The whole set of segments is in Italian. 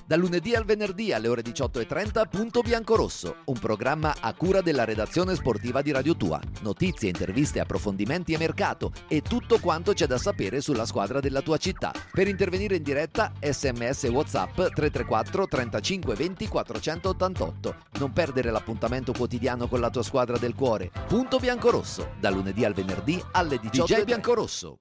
Dal lunedì al venerdì alle ore 18:30 Punto Biancorosso, un programma a cura della redazione sportiva di Radio Tua. Notizie, interviste, approfondimenti e mercato e tutto quanto c'è da sapere sulla squadra della tua città. Per intervenire in diretta, SMS e WhatsApp 334 35 20 488. Non perdere l'appuntamento quotidiano con la tua squadra del cuore. Punto Biancorosso, dal lunedì al venerdì alle 18:00. DJ Biancorosso.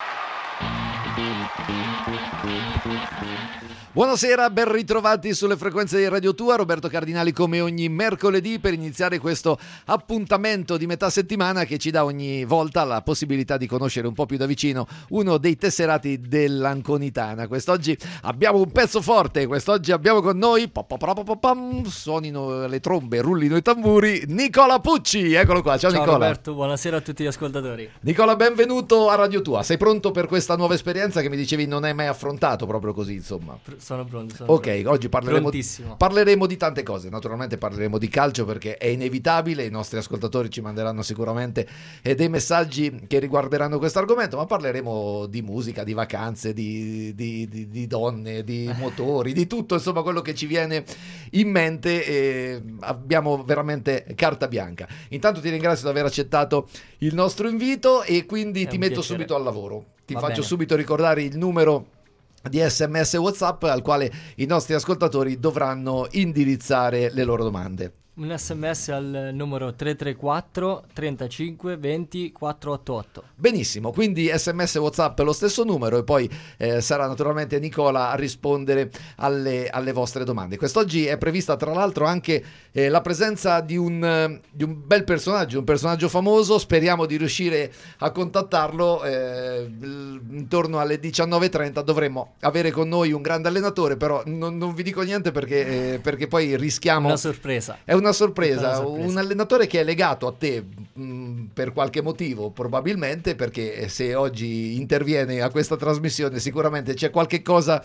Buonasera, ben ritrovati sulle frequenze di Radio Tua. Roberto Cardinali come ogni mercoledì per iniziare questo appuntamento di metà settimana che ci dà ogni volta la possibilità di conoscere un po' più da vicino uno dei tesserati dell'Anconitana. Quest'oggi abbiamo un pezzo forte, quest'oggi abbiamo con noi, suonino le trombe, rullino i tamburi, Nicola Pucci, eccolo qua, ciao Nicola. Roberto, buonasera a tutti gli ascoltatori. Nicola, benvenuto a Radio Tua, sei pronto per questa nuova esperienza che mi dicevi non hai mai affrontato proprio così, insomma? Sono pronto. Ok, oggi parleremo di tante cose, naturalmente parleremo di calcio perché è inevitabile, i nostri ascoltatori ci manderanno sicuramente dei messaggi che riguarderanno questo argomento, ma parleremo di musica, di vacanze, di donne, di motori, di tutto, insomma quello che ci viene in mente, abbiamo veramente carta bianca. Intanto ti ringrazio di aver accettato il nostro invito e quindi ti metto subito al lavoro. Ti faccio subito ricordare il numero di SMS e WhatsApp al quale i nostri ascoltatori dovranno indirizzare le loro domande. Un SMS al numero 334 35 20 488. Benissimo, quindi SMS e WhatsApp è lo stesso numero e poi sarà naturalmente Nicola a rispondere alle vostre domande. Quest'oggi è prevista tra l'altro anche la presenza di un bel personaggio, un personaggio famoso. Speriamo di riuscire a contattarlo intorno alle 19:30. Dovremmo avere con noi un grande allenatore, però non vi dico niente perché poi rischiamo una sorpresa. È una sorpresa, un allenatore che è legato a te per qualche motivo, probabilmente perché se oggi interviene a questa trasmissione sicuramente c'è qualche cosa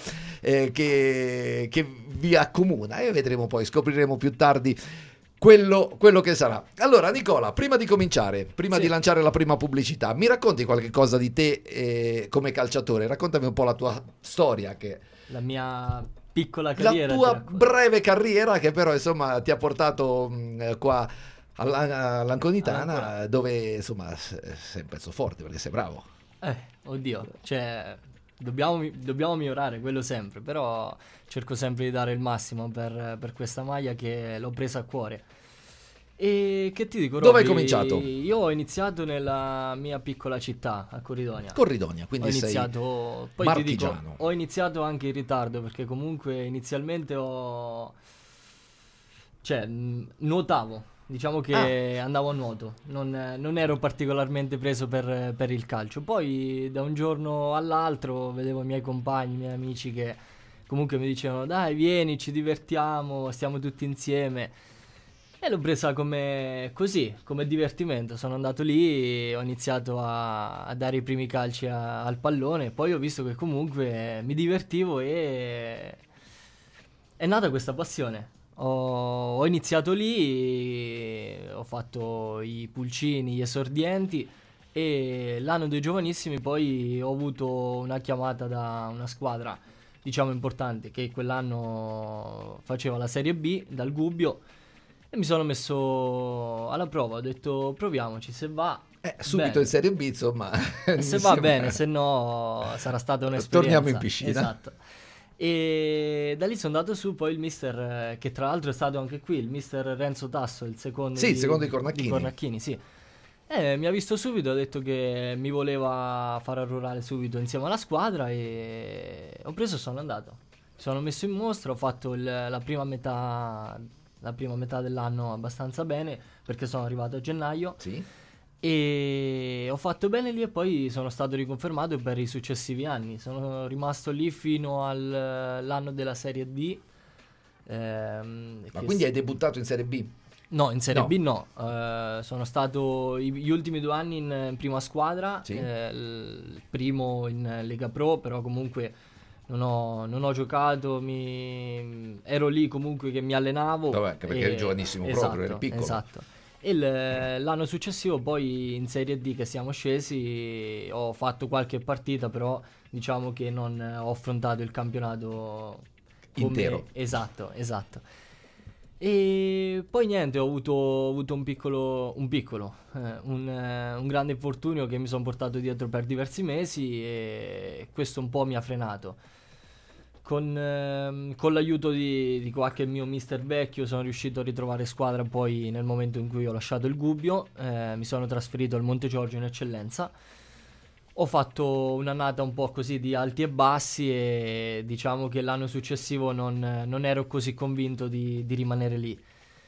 che vi accomuna e vedremo poi, scopriremo più tardi quello che sarà. Allora Nicola, prima di cominciare, di lanciare la prima pubblicità, mi racconti qualche cosa di te come calciatore? Raccontami un po' la tua storia, la mia piccola carriera, la tua breve carriera che però insomma ti ha portato qua all'Anconitana, dove insomma sei un pezzo forte perché sei bravo. Oddio, cioè dobbiamo migliorare, quello sempre, però cerco sempre di dare il massimo per questa maglia che l'ho presa a cuore. E che ti dico, Robby, dove hai cominciato? Io ho iniziato nella mia piccola città, a Corridonia, quindi poi sei marchigiano. Ti dico, ho iniziato anche in ritardo perché comunque inizialmente nuotavo, diciamo che andavo a nuoto, non ero particolarmente preso per il calcio. Poi da un giorno all'altro vedevo i miei compagni, i miei amici che comunque mi dicevano dai vieni, ci divertiamo, stiamo tutti insieme. E l'ho presa come divertimento. Sono andato lì, ho iniziato a dare i primi calci al pallone. Poi ho visto che comunque mi divertivo e è nata questa passione. Ho iniziato lì, ho fatto i pulcini, gli esordienti e l'anno dei giovanissimi poi ho avuto una chiamata da una squadra, diciamo importante, che quell'anno faceva la Serie B dal Gubbio. E mi sono messo alla prova, ho detto proviamoci, se va subito bene. In Serie B insomma se va bene, se no sarà stata un'esperienza. Torniamo in piscina. Esatto. E da lì sono andato su, poi il mister, che tra l'altro è stato anche qui, il mister Renzo Tasso, il secondo di Cornacchini, sì. Mi ha visto subito, ha detto che mi voleva far arruolare subito insieme alla squadra e ho preso e sono andato. Mi sono messo in mostra, ho fatto la prima metà dell'anno abbastanza bene perché sono arrivato a gennaio e ho fatto bene lì e poi sono stato riconfermato per i successivi anni. Sono rimasto lì fino all'anno della Serie D. Ma quindi hai debuttato in Serie B? No, in Serie B no. Sono stato gli ultimi 2 anni in prima squadra, il primo in Lega Pro, però comunque non ho giocato, ero lì comunque che mi allenavo. Vabbè, perché eri giovanissimo, esatto, proprio, eri piccolo. Esatto. E l'anno successivo poi in Serie D che siamo scesi ho fatto qualche partita, però diciamo che non ho affrontato il campionato intero. Esatto. E poi niente, ho avuto un grande infortunio che mi sono portato dietro per diversi mesi, e questo un po' mi ha frenato. Con l'aiuto di qualche mio mister vecchio sono riuscito a ritrovare squadra poi nel momento in cui ho lasciato il Gubbio. Mi sono trasferito al Monte Giorgio in eccellenza. Ho fatto un'annata un po' così di alti e bassi, e diciamo che l'anno successivo non ero così convinto di rimanere lì.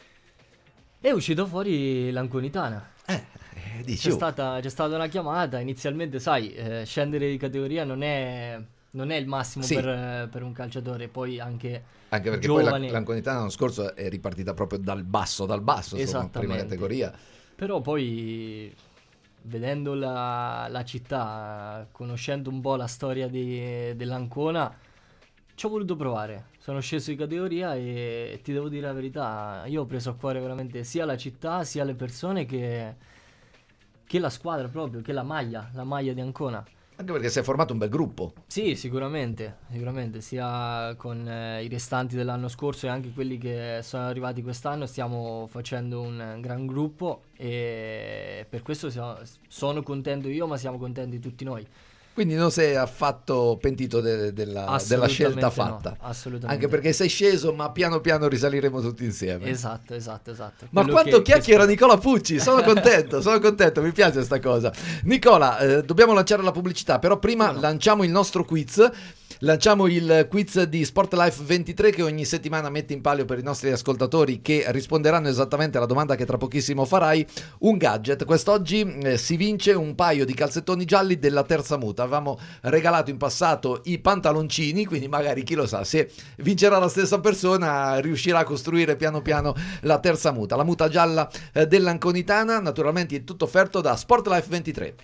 È uscito fuori l'Anconitana. Dici, c'è stata una chiamata. Inizialmente, sai, scendere di categoria non è il massimo, sì, per un calciatore, poi anche perché giovane. Poi l'Anconitana l'anno scorso è ripartita proprio dal basso, insomma, prima categoria. Però poi, vedendo la città, conoscendo un po' la storia dell'Ancona, ci ho voluto provare. Sono sceso di categoria e ti devo dire la verità, io ho preso a cuore veramente sia la città, sia le persone, che la squadra proprio, che la maglia di Ancona. Anche perché si è formato un bel gruppo. Sì, sicuramente, sia con i restanti dell'anno scorso e anche quelli che sono arrivati quest'anno. Stiamo facendo un gran gruppo, e per questo sono contento io, ma siamo contenti tutti noi. Quindi non sei affatto pentito della scelta fatta. No, assolutamente. Anche perché sei sceso, ma piano piano risaliremo tutti insieme. Esatto. Ma quanto chiacchiera Nicola Pucci, sono contento, mi piace questa cosa. Nicola, dobbiamo lanciare la pubblicità, però prima lanciamo il nostro quiz. Lanciamo il quiz di Sport Life 23 che ogni settimana mette in palio per i nostri ascoltatori, che risponderanno esattamente alla domanda che tra pochissimo farai, un gadget. Quest'oggi si vince un paio di calzettoni gialli della Terza Muta. Avevamo regalato in passato i pantaloncini, quindi magari chi lo sa, se vincerà la stessa persona riuscirà a costruire piano piano la Terza Muta, la muta gialla dell'Anconitana. Naturalmente è tutto offerto da Sport Life 23.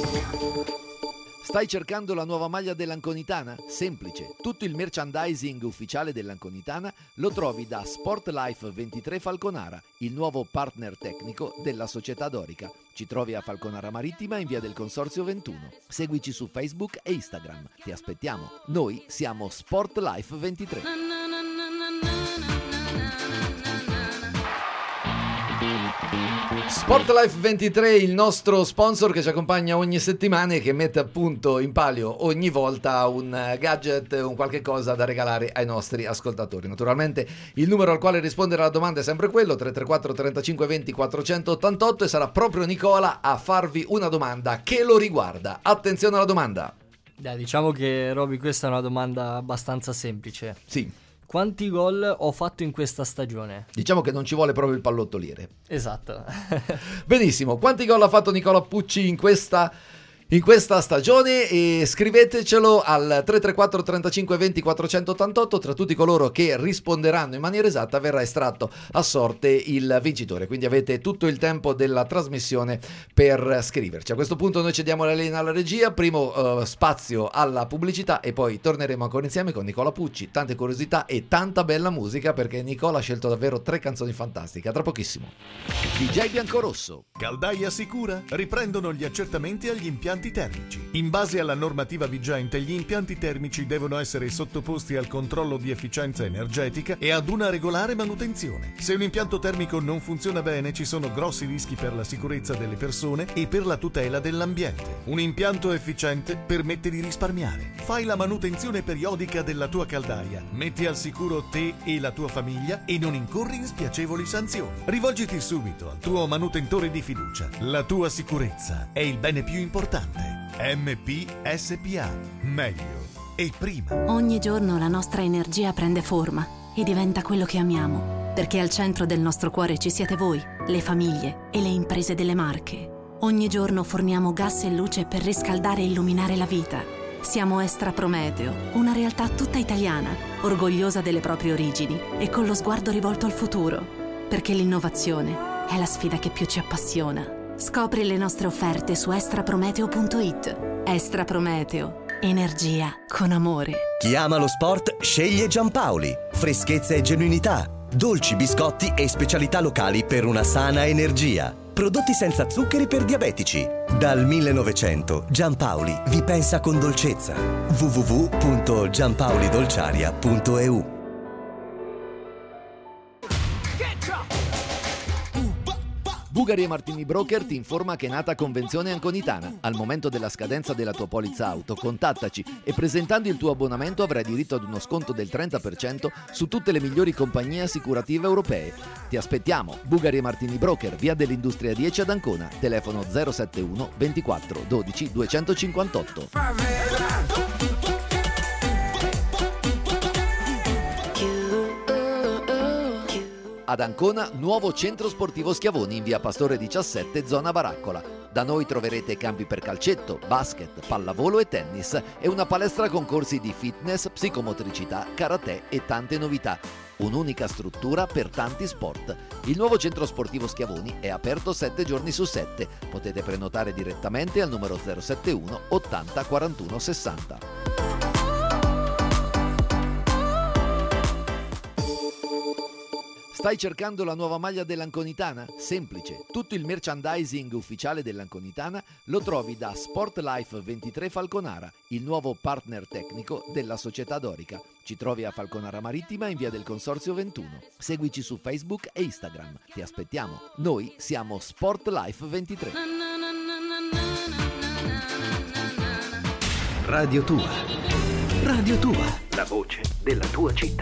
Stai cercando la nuova maglia dell'Anconitana? Semplice, tutto il merchandising ufficiale dell'Anconitana lo trovi da Sport Life 23 Falconara, il nuovo partner tecnico della società dorica. Ci trovi a Falconara Marittima in via del Consorzio 21. Seguici su Facebook e Instagram. Ti aspettiamo. Noi siamo Sport Life 23. Sport Life 23, il nostro sponsor che ci accompagna ogni settimana e che mette appunto in palio ogni volta un gadget, un qualche cosa da regalare ai nostri ascoltatori. Naturalmente il numero al quale rispondere alla domanda è sempre quello, 334 35 20 488, e sarà proprio Nicola a farvi una domanda che lo riguarda. Attenzione alla domanda. Diciamo che, Roby, questa è una domanda abbastanza semplice. Sì. Quanti gol ho fatto in questa stagione? Diciamo che non ci vuole proprio il pallottoliere. Esatto. Benissimo, quanti gol ha fatto Nicola Pucci in questa stagione? E scrivetecelo al 334 35 20 488. Tra tutti coloro che risponderanno in maniera esatta verrà estratto a sorte il vincitore, quindi avete tutto il tempo della trasmissione per scriverci. A questo punto noi cediamo la linea alla regia, primo spazio alla pubblicità, e poi torneremo ancora insieme con Nicola Pucci. Tante curiosità e tanta bella musica, perché Nicola ha scelto davvero 3 canzoni fantastiche. A tra pochissimo. DJ Biancorosso. Caldaia Sicura riprendono gli accertamenti agli impianti termici. In base alla normativa vigente, gli impianti termici devono essere sottoposti al controllo di efficienza energetica e ad una regolare manutenzione. Se un impianto termico non funziona bene, ci sono grossi rischi per la sicurezza delle persone e per la tutela dell'ambiente. Un impianto efficiente permette di risparmiare. Fai la manutenzione periodica della tua caldaia, metti al sicuro te e la tua famiglia e non incorri in spiacevoli sanzioni. Rivolgiti subito al tuo manutentore di fiducia. La tua sicurezza è il bene più importante. MP SPA. Meglio e prima. Ogni giorno la nostra energia prende forma e diventa quello che amiamo, perché al centro del nostro cuore ci siete voi, le famiglie e le imprese delle Marche. Ogni giorno forniamo gas e luce per riscaldare e illuminare la vita. Siamo Estra Prometeo, una realtà tutta italiana, orgogliosa delle proprie origini e con lo sguardo rivolto al futuro, perché l'innovazione è la sfida che più ci appassiona. Scopri le nostre offerte su extraprometeo.it. Estra Prometeo, energia con amore. Chi ama lo sport sceglie Giampaoli. Freschezza e genuinità, dolci, biscotti e specialità locali per una sana energia. Prodotti senza zuccheri per diabetici. Dal 1900 Giampaoli vi pensa con dolcezza. www.giampaolidolciaria.eu. Bugari e Martini Broker ti informa che è nata Convenzione Anconitana. Al momento della scadenza della tua polizza auto, contattaci e presentando il tuo abbonamento avrai diritto ad uno sconto del 30% su tutte le migliori compagnie assicurative europee. Ti aspettiamo. Bugari e Martini Broker, via dell'Industria 10 ad Ancona, telefono 071 24 12 258. Ad Ancona, nuovo centro sportivo Schiavoni in via Pastore 17, zona Baraccola. Da noi troverete campi per calcetto, basket, pallavolo e tennis e una palestra con corsi di fitness, psicomotricità, karate e tante novità. Un'unica struttura per tanti sport. Il nuovo centro sportivo Schiavoni è aperto 7 giorni su 7. Potete prenotare direttamente al numero 071 80 41 60. Stai cercando la nuova maglia dell'Anconitana? Semplice, tutto il merchandising ufficiale dell'Anconitana lo trovi da Sportlife 23 Falconara, il nuovo partner tecnico della società dorica. Ci trovi a Falconara Marittima in via del Consorzio 21. Seguici su Facebook e Instagram. Ti aspettiamo. Noi siamo Sportlife 23. Radio Tua. Radio Tua. La voce della tua città.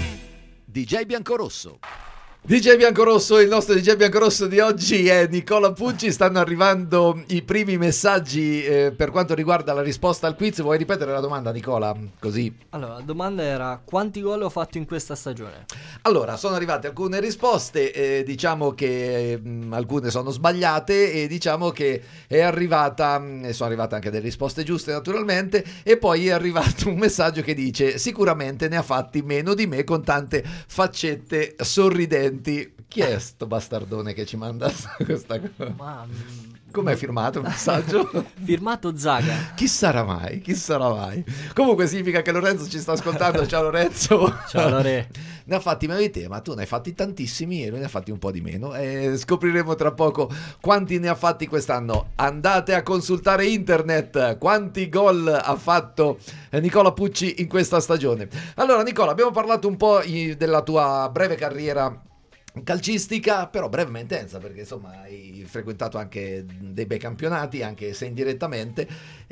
DJ Biancorosso. DJ Biancorosso, il nostro DJ Biancorosso di oggi è Nicola Pucci. Stanno arrivando i primi messaggi per quanto riguarda la risposta al quiz. Vuoi ripetere la domanda, Nicola? Così. Allora, la domanda era: quanti gol ho fatto in questa stagione? Allora, sono arrivate alcune risposte, diciamo che alcune sono sbagliate e diciamo che è arrivata, sono arrivate anche delle risposte giuste naturalmente, e poi è arrivato un messaggio che dice: sicuramente ne ha fatti meno di me, con tante faccette sorridenti. Chi è sto bastardone che ci manda questa cosa? Com'è firmato il messaggio? Firmato Zaga. Chi sarà mai? Chi sarà mai? Comunque significa che Lorenzo ci sta ascoltando. Ciao Lorenzo. Ciao Lore. Ne ha fatti meno di te, ma tu ne hai fatti tantissimi e lui ne ha fatti un po' di meno, e scopriremo tra poco quanti ne ha fatti quest'anno. Andate a consultare internet quanti gol ha fatto Nicola Pucci in questa stagione. Allora Nicola, abbiamo parlato un po' della tua breve carriera calcistica, però breve ma intensa, perché insomma hai frequentato anche dei bei campionati, anche se indirettamente,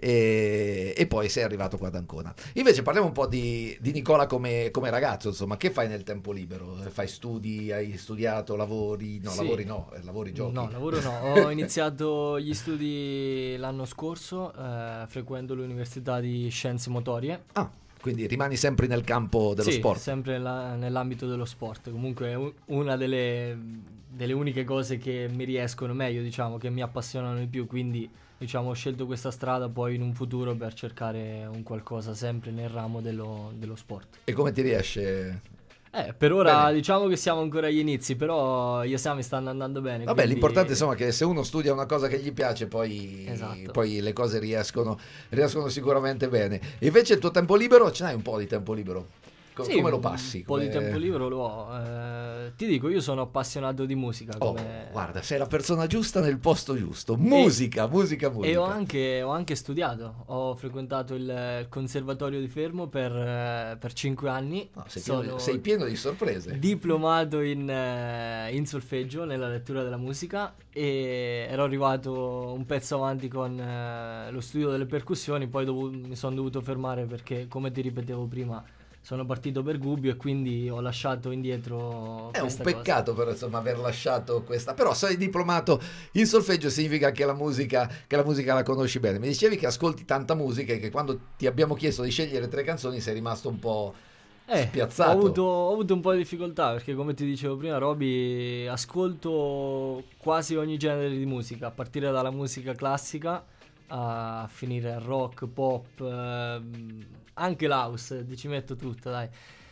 e poi sei arrivato qua ad Ancona. Invece parliamo un po' di Nicola come ragazzo, insomma. Che fai nel tempo libero? Fai studi? Hai studiato? Lavori? No, sì. Lavori, giochi? No, lavoro no. Ho iniziato gli studi l'anno scorso, frequento l'Università di Scienze Motorie. Quindi rimani sempre nel campo dello sport? Sì, sempre nell'ambito dello sport. Comunque è una delle uniche cose che mi riescono meglio, diciamo, che mi appassionano di più. Quindi, diciamo, ho scelto questa strada poi in un futuro per cercare un qualcosa sempre nel ramo dello sport. E come ti riesce? Per ora bene. Diciamo che siamo ancora agli inizi, però gli esami stanno andando bene. Vabbè, quindi l'importante insomma è che se uno studia una cosa che gli piace, poi, esatto, poi le cose riescono sicuramente bene. E invece il tuo tempo libero, ce n'hai un po' di tempo libero? Sì, come lo passi? Un po' di tempo libero lo ho. Ti dico, io sono appassionato di musica. Guarda, sei la persona giusta nel posto giusto. Musica. E ho anche studiato. Ho frequentato il Conservatorio di Fermo per 5 anni. Sei pieno di sorprese. Diplomato in solfeggio, nella lettura della musica, e ero arrivato un pezzo avanti con lo studio delle percussioni. Poi mi sono dovuto fermare perché, come ti ripetevo prima, sono partito per Gubbio e quindi ho lasciato indietro. È un peccato però, insomma, aver lasciato questa. Però sei diplomato in solfeggio, significa che la musica la conosci bene. Mi dicevi che ascolti tanta musica e che quando ti abbiamo chiesto di scegliere 3 canzoni sei rimasto un po' spiazzato. Ho avuto un po' di difficoltà perché, come ti dicevo prima, Roby, ascolto quasi ogni genere di musica, a partire dalla musica classica a finire al rock, pop, anche l'house, ci metto tutto, dai.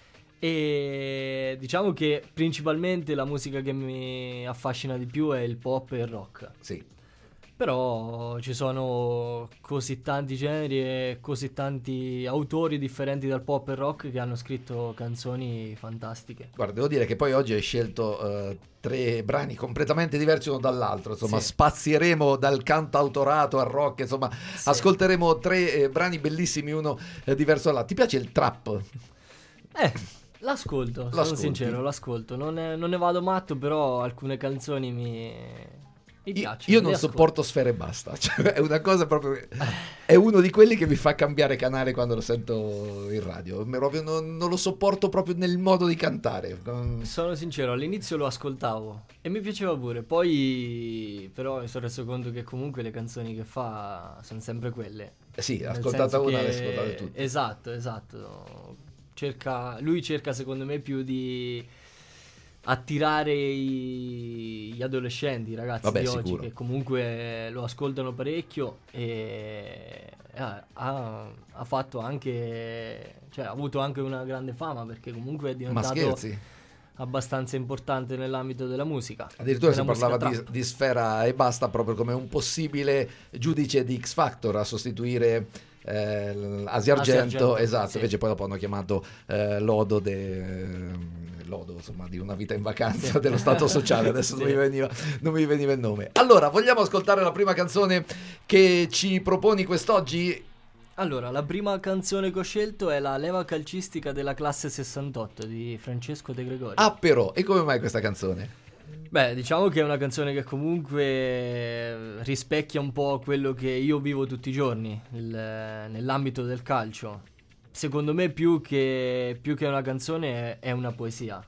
E diciamo che principalmente la musica che mi affascina di più è il pop e il rock. Sì. Però ci sono così tanti generi e così tanti autori differenti dal pop e rock che hanno scritto canzoni fantastiche. Guarda, devo dire che poi oggi hai scelto 3 brani completamente diversi uno dall'altro, insomma, sì. Spazieremo dal cantautorato al rock, insomma, sì. Ascolteremo 3 brani bellissimi, uno diverso dall'altro. Ti piace il trap? L'ascolto, sono sincero, l'ascolto. Non ne vado matto, però alcune canzoni Io non sopporto Sfera Ebbasta, cioè, è una cosa proprio, è uno di quelli che mi fa cambiare canale quando lo sento in radio, proprio non lo sopporto proprio nel modo di cantare. Sono sincero, all'inizio lo ascoltavo e mi piaceva pure, poi però mi sono reso conto che comunque le canzoni che fa sono sempre quelle. Sì, ascoltata una, le ascoltate tutte. Esatto. Lui cerca secondo me più di attirare gli adolescenti, i ragazzi di oggi, che comunque lo ascoltano parecchio, e ha fatto anche, cioè ha avuto anche una grande fama, perché comunque è diventato abbastanza importante nell'ambito della musica. Addirittura si parlava di Sfera Ebbasta proprio come un possibile giudice di X Factor a sostituire Asia Argento, esatto, sì. Invece poi dopo hanno chiamato Lodo insomma, di Una vita in vacanza dello Stato sociale, adesso sì. non mi veniva il nome. Allora, vogliamo ascoltare la prima canzone che ci proponi quest'oggi? Allora, la prima canzone che ho scelto è La leva calcistica della classe 68 di Francesco De Gregori. Ah, però, e come mai questa canzone? Beh, diciamo che è una canzone che comunque rispecchia un po' quello che io vivo tutti i giorni nell'ambito del calcio. Secondo me più che una canzone è una poesia,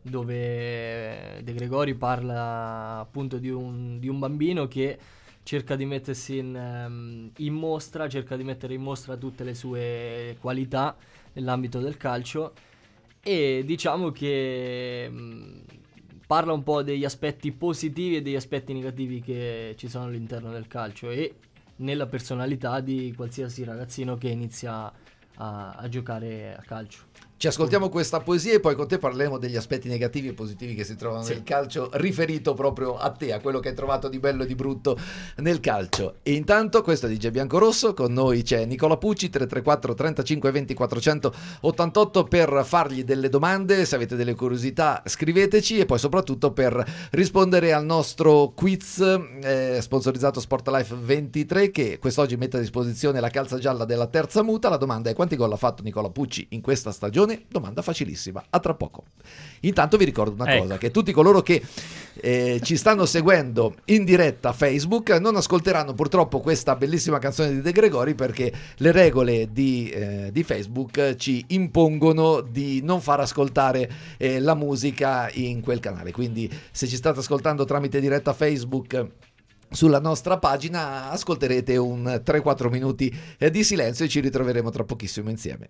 dove De Gregori parla appunto di un bambino che cerca di mettersi in mostra, cerca di mettere in mostra tutte le sue qualità nell'ambito del calcio, e diciamo che parla un po' degli aspetti positivi e degli aspetti negativi che ci sono all'interno del calcio e nella personalità di qualsiasi ragazzino che inizia a giocare a calcio. Ci ascoltiamo questa poesia e poi con te parleremo degli aspetti negativi e positivi che si trovano nel calcio, riferito proprio a te, a quello che hai trovato di bello e di brutto nel calcio. E intanto questo è DJ Biancorosso, con noi c'è Nicola Pucci, 334 35 20 488 per fargli delle domande, se avete delle curiosità scriveteci, e poi soprattutto per rispondere al nostro quiz sponsorizzato Sportlife 23, che quest'oggi mette a disposizione la calza gialla della terza muta. La domanda è: quanti gol ha fatto Nicola Pucci in questa stagione? Domanda facilissima, a tra poco. Intanto vi ricordo una cosa, che tutti coloro che ci stanno seguendo in diretta Facebook non ascolteranno purtroppo questa bellissima canzone di De Gregori, perché le regole di Facebook ci impongono di non far ascoltare la musica in quel canale. Quindi se ci state ascoltando tramite diretta Facebook sulla nostra pagina, ascolterete un 3-4 minuti di silenzio e ci ritroveremo tra pochissimo insieme.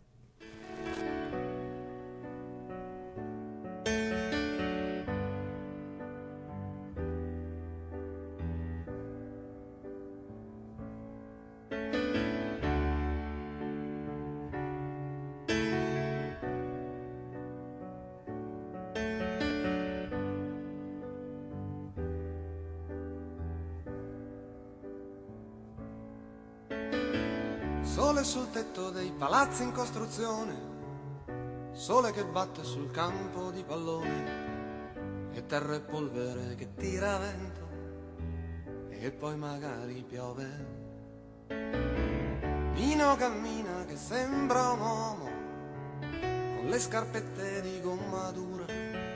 Sole sul tetto dei palazzi in costruzione, sole che batte sul campo di pallone, e terra e polvere che tira vento, e poi magari piove. Nino cammina che sembra un uomo, con le scarpette di gomma dura,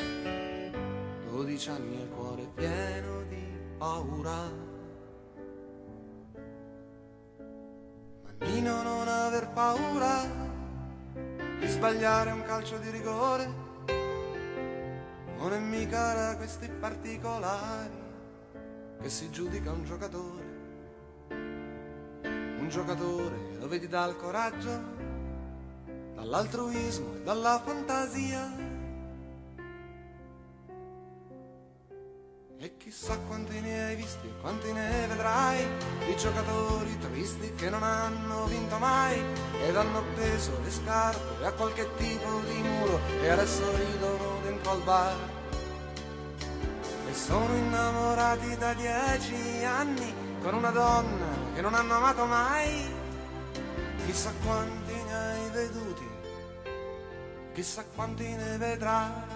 12 anni e il cuore pieno di paura. Nino, non aver paura di sbagliare un calcio di rigore, non è mica da questi particolari che si giudica un giocatore. Un giocatore lo vedi dal coraggio, dall'altruismo e dalla fantasia. E chissà quanti ne hai visti, quanti ne vedrai, di giocatori tristi che non hanno vinto mai, ed hanno appeso le scarpe a qualche tipo di muro e adesso ridono dentro al bar. E sono innamorati da 10 anni con una donna che non hanno amato mai. Chissà quanti ne hai veduti, chissà quanti ne vedrai.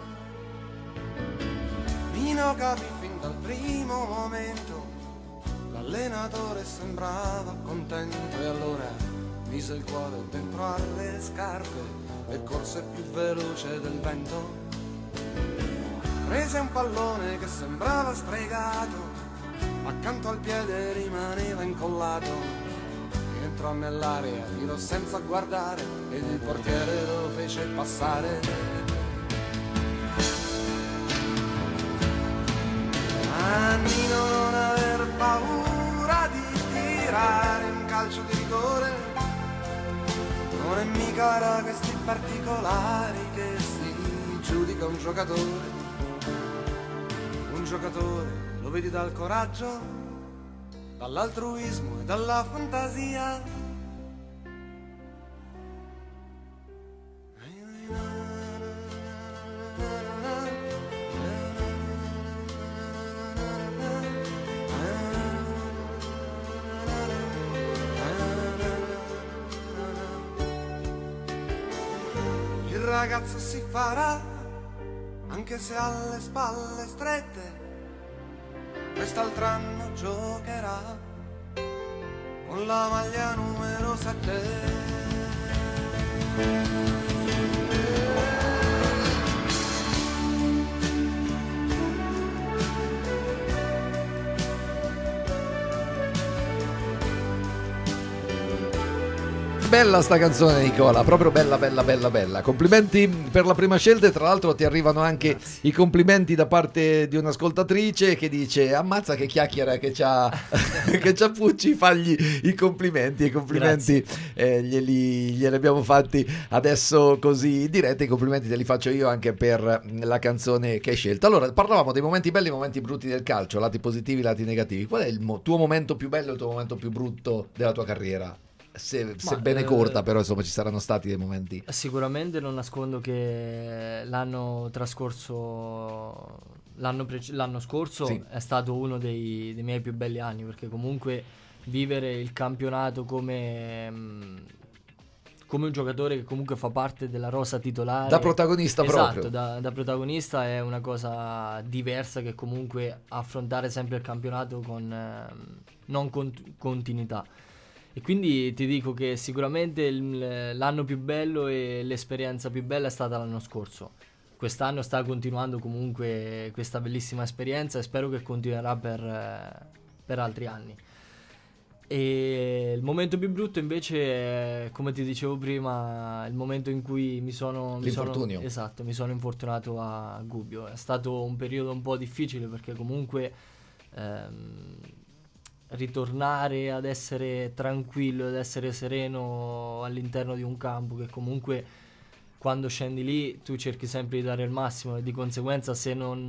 Nino capì fin dal primo momento, l'allenatore sembrava contento, e allora mise il cuore dentro alle scarpe e corse più veloce del vento. Prese un pallone che sembrava stregato accanto al piede rimaneva incollato. Entrò nell'area, tirò senza guardare ed il portiere lo fece passare. Nannino, non aver paura di tirare un calcio di rigore, non è mica da questi particolari che si giudica un giocatore. Un giocatore lo vedi dal coraggio, dall'altruismo e dalla fantasia. Il ragazzo si farà, anche se ha le spalle strette, quest'altro anno giocherà con la maglia numero 7. Bella sta canzone, Nicola, proprio bella, bella, bella, bella. Complimenti per la prima scelta e tra l'altro ti arrivano anche i complimenti da parte di un'ascoltatrice che dice: ammazza che chiacchiera che c'ha che c'ha Pucci, fagli i complimenti. E i complimenti glieli abbiamo fatti adesso così in diretta. I complimenti te li faccio io anche per la canzone che hai scelto. Allora, parlavamo dei momenti belli e momenti brutti del calcio, lati positivi, lati negativi. Qual è il tuo momento più bello e il tuo momento più brutto della tua carriera? Sebbene corta, però insomma ci saranno stati dei momenti. Sicuramente non nascondo che l'anno trascorso, l'anno scorso sì, è stato uno dei miei più belli anni, perché comunque vivere il campionato come un giocatore che comunque fa parte della rosa titolare, da protagonista, esatto, proprio da protagonista, è una cosa diversa che comunque affrontare sempre il campionato con non continuità. E quindi ti dico che sicuramente l'anno più bello e l'esperienza più bella è stata l'anno scorso. Quest'anno sta continuando comunque questa bellissima esperienza e spero che continuerà per altri anni. E il momento più brutto invece è, come ti dicevo prima, il momento in cui mi sono infortunato a Gubbio. È stato un periodo un po' difficile perché comunque ritornare ad essere tranquillo, ad essere sereno all'interno di un campo, che comunque quando scendi lì tu cerchi sempre di dare il massimo, e di conseguenza se non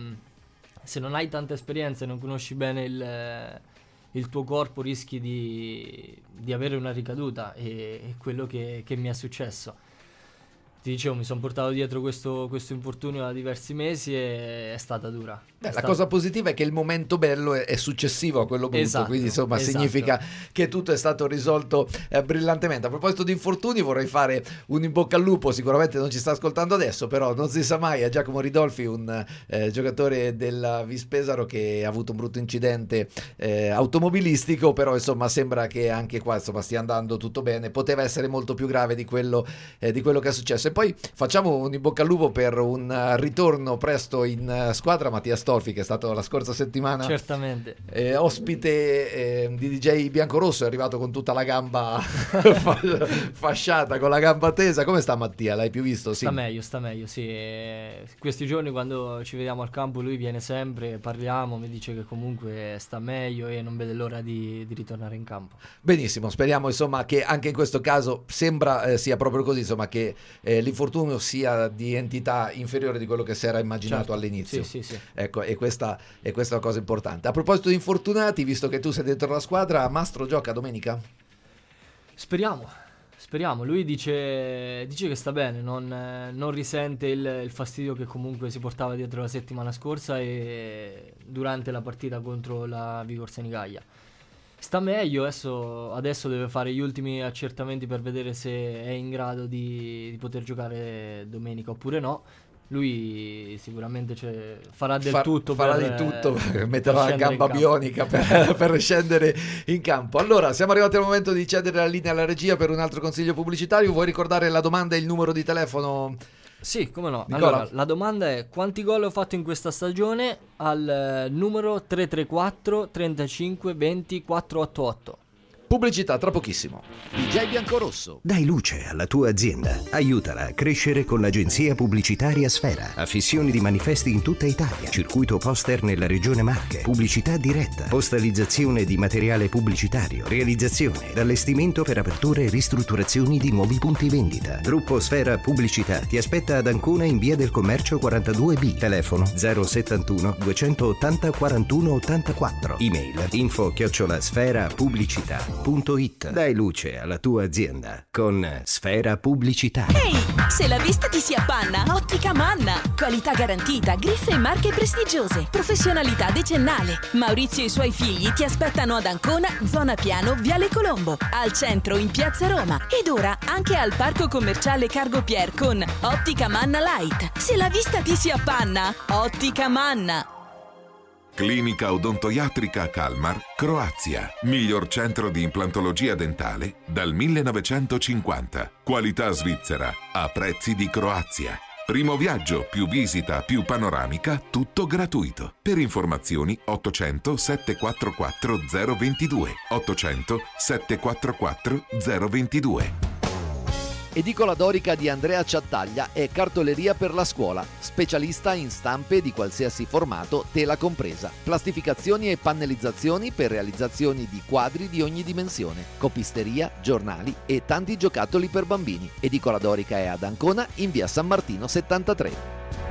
hai tanta esperienza e non conosci bene il tuo corpo rischi di avere una ricaduta, e è quello che mi è successo. Ti dicevo, mi sono portato dietro questo infortunio da diversi mesi e è stata dura. La cosa positiva è che il momento bello è successivo a quello brutto, esatto, quindi insomma significa che tutto è stato risolto brillantemente. A proposito di infortuni, vorrei fare un in bocca al lupo, sicuramente non ci sta ascoltando adesso, però non si sa mai, a Giacomo Ridolfi, un giocatore del Vispesaro che ha avuto un brutto incidente automobilistico, però insomma sembra che anche qua insomma stia andando tutto bene. Poteva essere molto più grave di quello che è successo. E poi facciamo un in bocca al lupo per un ritorno presto in squadra. Mattia Storfi, che è stato la scorsa settimana certamente ospite di DJ Biancorosso, è arrivato con tutta la gamba fasciata, con la gamba tesa. Come sta Mattia? L'hai più visto? Sì. Sta meglio, sì. Questi giorni quando ci vediamo al campo lui viene sempre, parliamo, mi dice che comunque sta meglio e non vede l'ora di ritornare in campo. Benissimo, speriamo insomma che anche in questo caso sembra sia proprio così, insomma che l'infortunio sia di entità inferiore di quello che si era immaginato, certo, all'inizio. Sì. Ecco, e questa è una cosa importante. A proposito di infortunati, visto che tu sei dentro la squadra, Mastro gioca domenica? Speriamo. Lui dice che sta bene, non risente il fastidio che comunque si portava dietro la settimana scorsa e durante la partita contro la Vigor Senigallia. Sta meglio, adesso deve fare gli ultimi accertamenti per vedere se è in grado di poter giocare domenica oppure no. Lui sicuramente farà di tutto, metterà la gamba bionica per scendere in campo. Allora, siamo arrivati al momento di cedere la linea alla regia per un altro consiglio pubblicitario. Vuoi ricordare la domanda e il numero di telefono Sì, come no. Nicola? Allora, la domanda è: quanti gol ho fatto in questa stagione? Al numero 334 35 20 488. Pubblicità tra pochissimo. DJ Biancorosso. Dai luce alla tua azienda. Aiutala a crescere con l'agenzia pubblicitaria Sfera. Affissioni di manifesti in tutta Italia. Circuito poster nella regione Marche. Pubblicità diretta. Postalizzazione di materiale pubblicitario. Realizzazione ed allestimento per aperture e ristrutturazioni di nuovi punti vendita. Gruppo Sfera Pubblicità ti aspetta ad Ancona in via del Commercio 42B. Telefono 071 280 41 84. Email info@sferapubblicità.it. Dai luce alla tua azienda con Sfera Pubblicità. Ehi, se la vista ti si appanna, Ottica Manna. Qualità garantita, griffe e marche prestigiose, professionalità decennale. Maurizio e i suoi figli ti aspettano ad Ancona, zona Piano, Viale Colombo, al centro in Piazza Roma ed ora anche al Parco Commerciale Cargo Pier con Ottica Manna Light. Se la vista ti si appanna, Ottica Manna. Clinica Odontoiatrica Kalmar, Croazia. Miglior centro di implantologia dentale dal 1950. Qualità svizzera a prezzi di Croazia. Primo viaggio, più visita, più panoramica, tutto gratuito. Per informazioni 800 744 022. 800 744 022. Edicola Dorica di Andrea Ciattaglia è cartoleria per la scuola, specialista in stampe di qualsiasi formato, tela compresa, plastificazioni e pannellizzazioni per realizzazioni di quadri di ogni dimensione, copisteria, giornali e tanti giocattoli per bambini. Edicola Dorica è ad Ancona in via San Martino 73.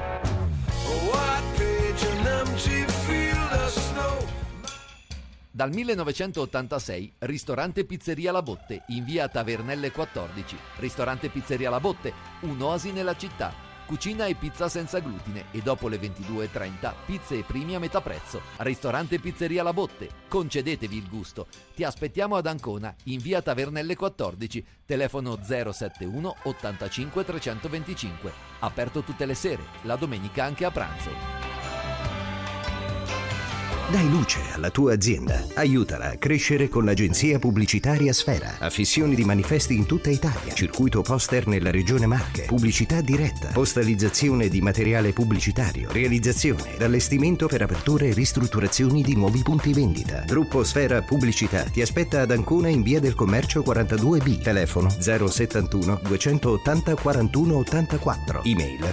Dal 1986, ristorante Pizzeria La Botte, in via Tavernelle 14. Ristorante Pizzeria La Botte, un'oasi nella città. Cucina e pizza senza glutine e dopo le 22:30 pizze e primi a metà prezzo. Ristorante Pizzeria La Botte, concedetevi il gusto. Ti aspettiamo ad Ancona, in via Tavernelle 14, telefono 071 85 325. Aperto tutte le sere, la domenica anche a pranzo. Dai luce alla tua azienda. Aiutala a crescere con l'agenzia pubblicitaria Sfera. Affissioni di manifesti in tutta Italia. Circuito poster nella regione Marche. Pubblicità diretta. Postalizzazione di materiale pubblicitario. Realizzazione ed allestimento per aperture e ristrutturazioni di nuovi punti vendita. Gruppo Sfera Pubblicità ti aspetta ad Ancona in via del Commercio 42B. Telefono 071 280 41 84. Email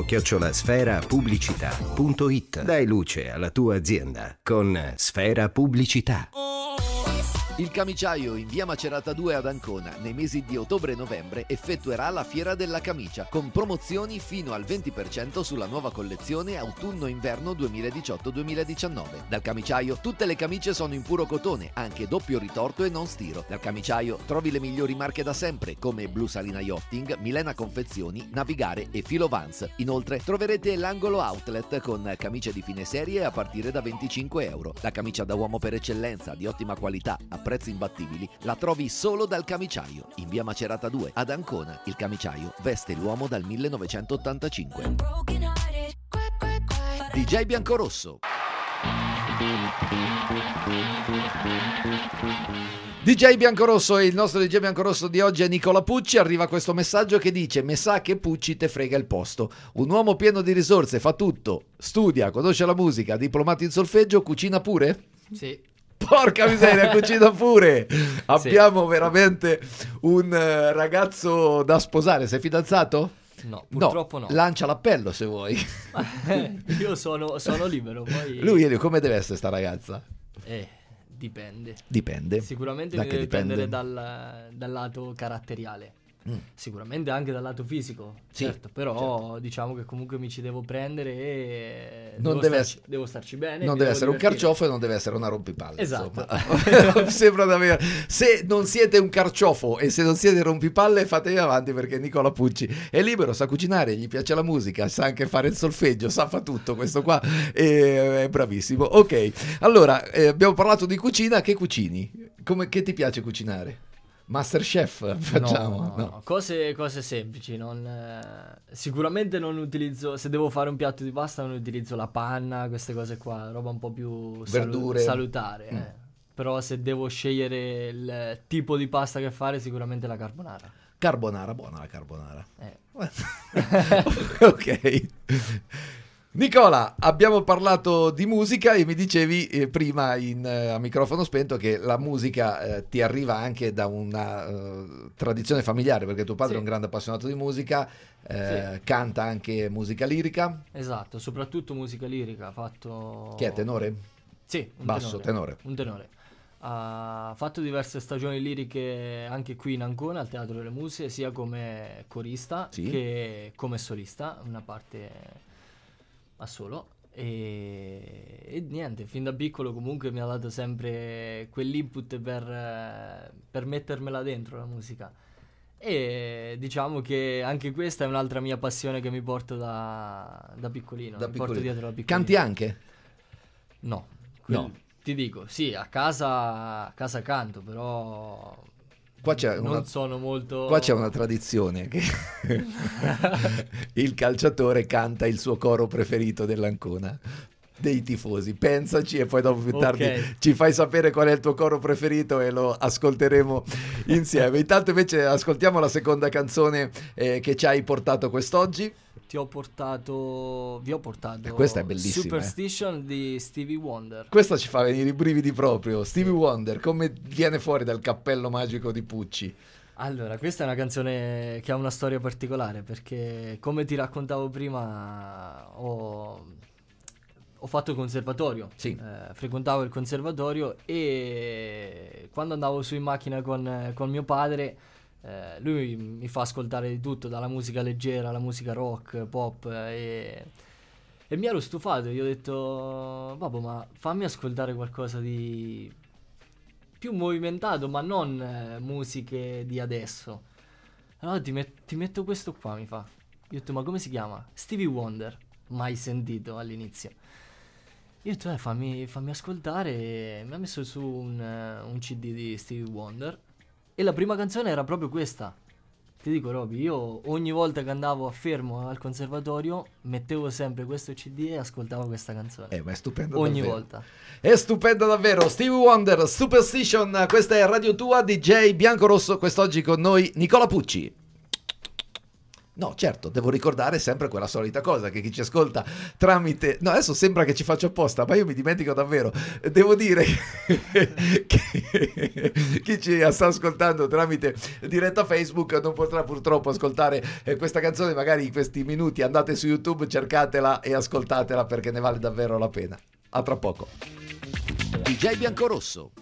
info@sferapubblicità.it. Dai luce alla tua azienda con Sfera Pubblicità. Il Camiciaio in via Macerata 2 ad Ancona nei mesi di ottobre e novembre effettuerà la Fiera della Camicia con promozioni fino al 20% sulla nuova collezione autunno-inverno 2018-2019. Dal Camiciaio tutte le camicie sono in puro cotone, anche doppio ritorto e non stiro. Dal Camiciaio trovi le migliori marche da sempre come Blu Salina Yachting, Milena Confezioni, Navigare e Filo Vans. Inoltre troverete l'angolo outlet con camicie di fine serie a partire da €25. La camicia da uomo per eccellenza di ottima qualità a prezzi imbattibili la trovi solo dal Camiciaio in via Macerata 2 ad Ancona. Il Camiciaio veste l'uomo dal 1985. DJ Biancorosso. DJ Biancorosso e il nostro DJ Biancorosso di oggi è Nicola Pucci. Arriva questo messaggio che dice: me sa che Pucci te frega il posto. Un uomo pieno di risorse, fa tutto, studia, conosce la musica, diplomato in solfeggio, cucina pure? Sì. Porca miseria, cucina pure. Abbiamo veramente un ragazzo da sposare. Sei fidanzato? No, purtroppo no. Lancia l'appello se vuoi. Io sono libero. Poi... Lui, come deve essere sta ragazza? Dipende. Sicuramente da mi che deve dipende? prendere dal lato caratteriale. Sicuramente anche dal lato fisico, sì, certo, però diciamo che comunque mi ci devo prendere e devo starci bene. Non deve essere un carciofo e non deve essere una rompipalle. Esatto. Sembra davvero. Se non siete un carciofo e se non siete rompipalle, fatevi avanti, perché Nicola Pucci è libero, sa cucinare, gli piace la musica, sa anche fare il solfeggio, sa fa tutto questo qua, è bravissimo. Ok, allora abbiamo parlato di cucina. Che cucini? Che ti piace cucinare? Masterchef facciamo? No. Cose semplici. Sicuramente non utilizzo, se devo fare un piatto di pasta non utilizzo la panna, queste cose qua, roba un po' più salutare. Però se devo scegliere il tipo di pasta che fare, sicuramente la carbonara. Buona la carbonara. Ok. Nicola, abbiamo parlato di musica e mi dicevi prima a microfono spento che la musica ti arriva anche da una tradizione familiare, perché tuo padre è un grande appassionato di musica, canta anche musica lirica. Esatto, soprattutto musica lirica, ha fatto... Che è tenore? Sì, un basso, tenore. Un tenore. Ha fatto diverse stagioni liriche anche qui in Ancona, al Teatro delle Muse, sia come corista che come solista, una parte a solo. E niente, fin da piccolo comunque mi ha dato sempre quell'input per mettermela dentro la musica. E diciamo che anche questa è un'altra mia passione che mi porto da piccolino. Porto dietro da piccolino. Canti anche? No. Ti dico, sì, a casa canto, però qua c'è sono molto... Qua c'è una tradizione che il calciatore canta il suo coro preferito dell'Ancona, dei tifosi. Pensaci e poi dopo più tardi ci fai sapere qual è il tuo coro preferito e lo ascolteremo insieme. Intanto invece ascoltiamo la seconda canzone che ci hai portato quest'oggi. Vi ho portato questa è bellissima, Superstition di Stevie Wonder. Questa ci fa venire i brividi proprio. Stevie Wonder, come viene fuori dal cappello magico di Pucci? Allora, questa è una canzone che ha una storia particolare, perché come ti raccontavo prima ho fatto il conservatorio, frequentavo il conservatorio e quando andavo su in macchina con mio padre, lui mi fa ascoltare di tutto, dalla musica leggera alla musica rock, pop, e mi ero stufato. Gli ho detto: babbo, ma fammi ascoltare qualcosa di più movimentato, ma non musiche di adesso. Allora ti metto questo qua, mi fa. Io ho detto: ma come si chiama? Stevie Wonder. Mai sentito all'inizio. Io ho detto: fammi ascoltare. E mi ha messo su un CD di Stevie Wonder e la prima canzone era proprio questa. Ti dico, Roby, io ogni volta che andavo a Fermo al conservatorio mettevo sempre questo CD e ascoltavo questa canzone. Ma è stupendo ogni davvero. Volta. È stupendo davvero. Stevie Wonder, Superstition, questa è Radio Tua, DJ Biancorosso, quest'oggi con noi Nicola Pucci. No, certo, devo ricordare sempre quella solita cosa, che chi ci ascolta tramite... No, adesso sembra che ci faccio apposta, ma io mi dimentico davvero. Devo dire che chi ci sta ascoltando tramite diretta Facebook non potrà purtroppo ascoltare questa canzone, magari in questi minuti andate su YouTube, cercatela e ascoltatela perché ne vale davvero la pena. A tra poco. DJ Biancorosso.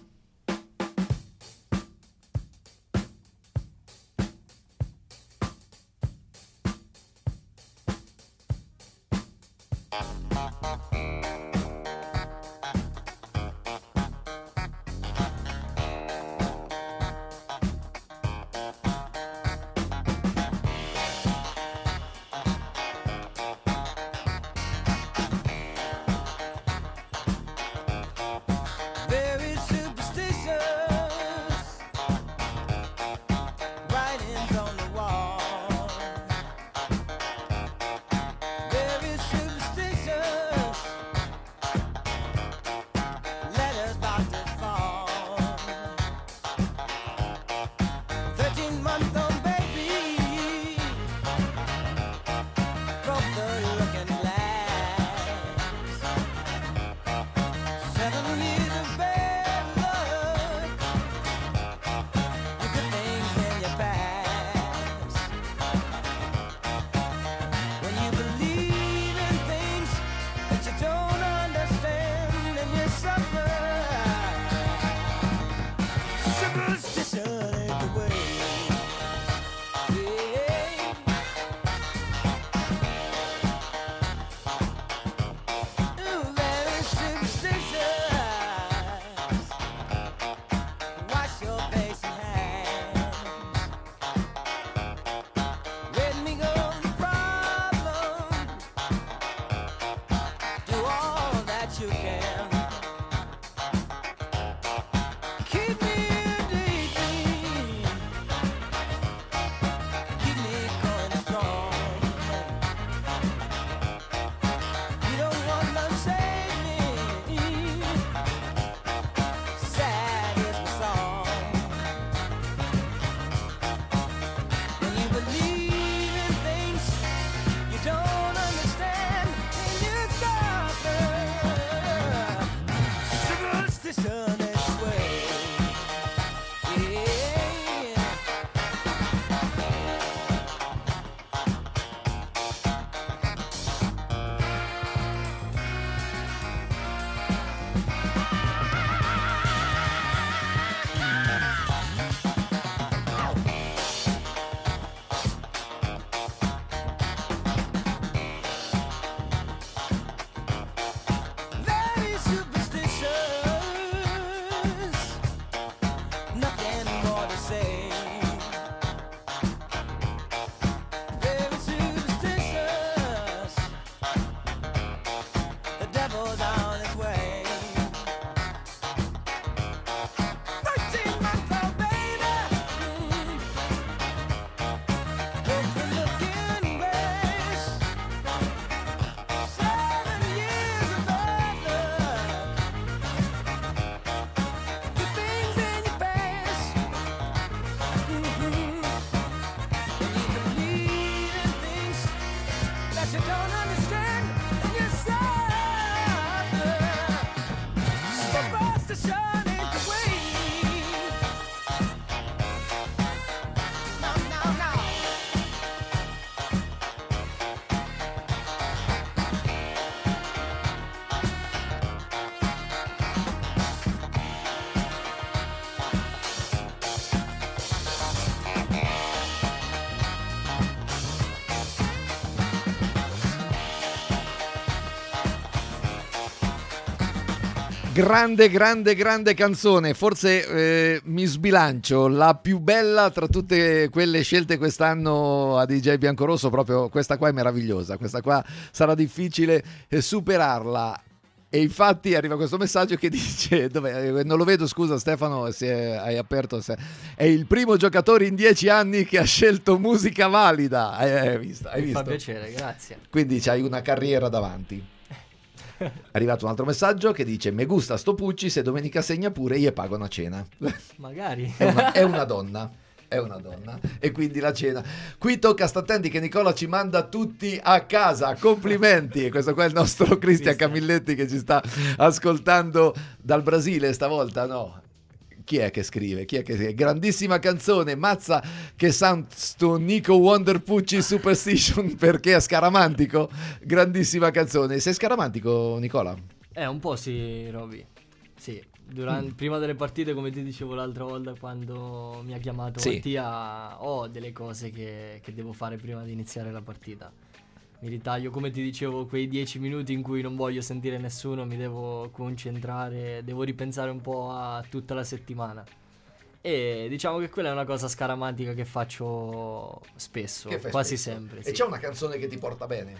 you don't understand, then you suffer. Supposed to shine it away. No, no, no. Grande canzone, forse mi sbilancio, la più bella tra tutte quelle scelte quest'anno a DJ Biancorosso, proprio questa qua è meravigliosa, questa qua sarà difficile superarla. E infatti arriva questo messaggio che dice, non lo vedo, scusa Stefano, hai aperto, è il primo giocatore in 10 anni che ha scelto musica valida, hai visto? Mi fa piacere, grazie. Quindi c'hai una carriera davanti. È arrivato un altro messaggio che dice: me gusta sto Pucci, se domenica segna pure io pago una cena. Magari è una donna e quindi la cena. Qui tocca sta attenti che Nicola ci manda tutti a casa, complimenti. E questo qua è il nostro Cristian Camilletti che ci sta ascoltando dal Brasile stavolta, no? Chi è che scrive? Grandissima canzone, mazza che sound sto Nico Wonder Pucci Superstition, perché è scaramantico. Grandissima canzone. Sei scaramantico, Nicola? Un po' sì, Roby. Sì, prima delle partite, come ti dicevo l'altra volta quando mi ha chiamato Mattia, ho delle cose che devo fare prima di iniziare la partita. Mi ritaglio, come ti dicevo, quei 10 minuti in cui non voglio sentire nessuno, mi devo concentrare, devo ripensare un po' a tutta la settimana. E diciamo che quella è una cosa scaramantica che faccio spesso, quasi sempre. E c'è una canzone che ti porta bene?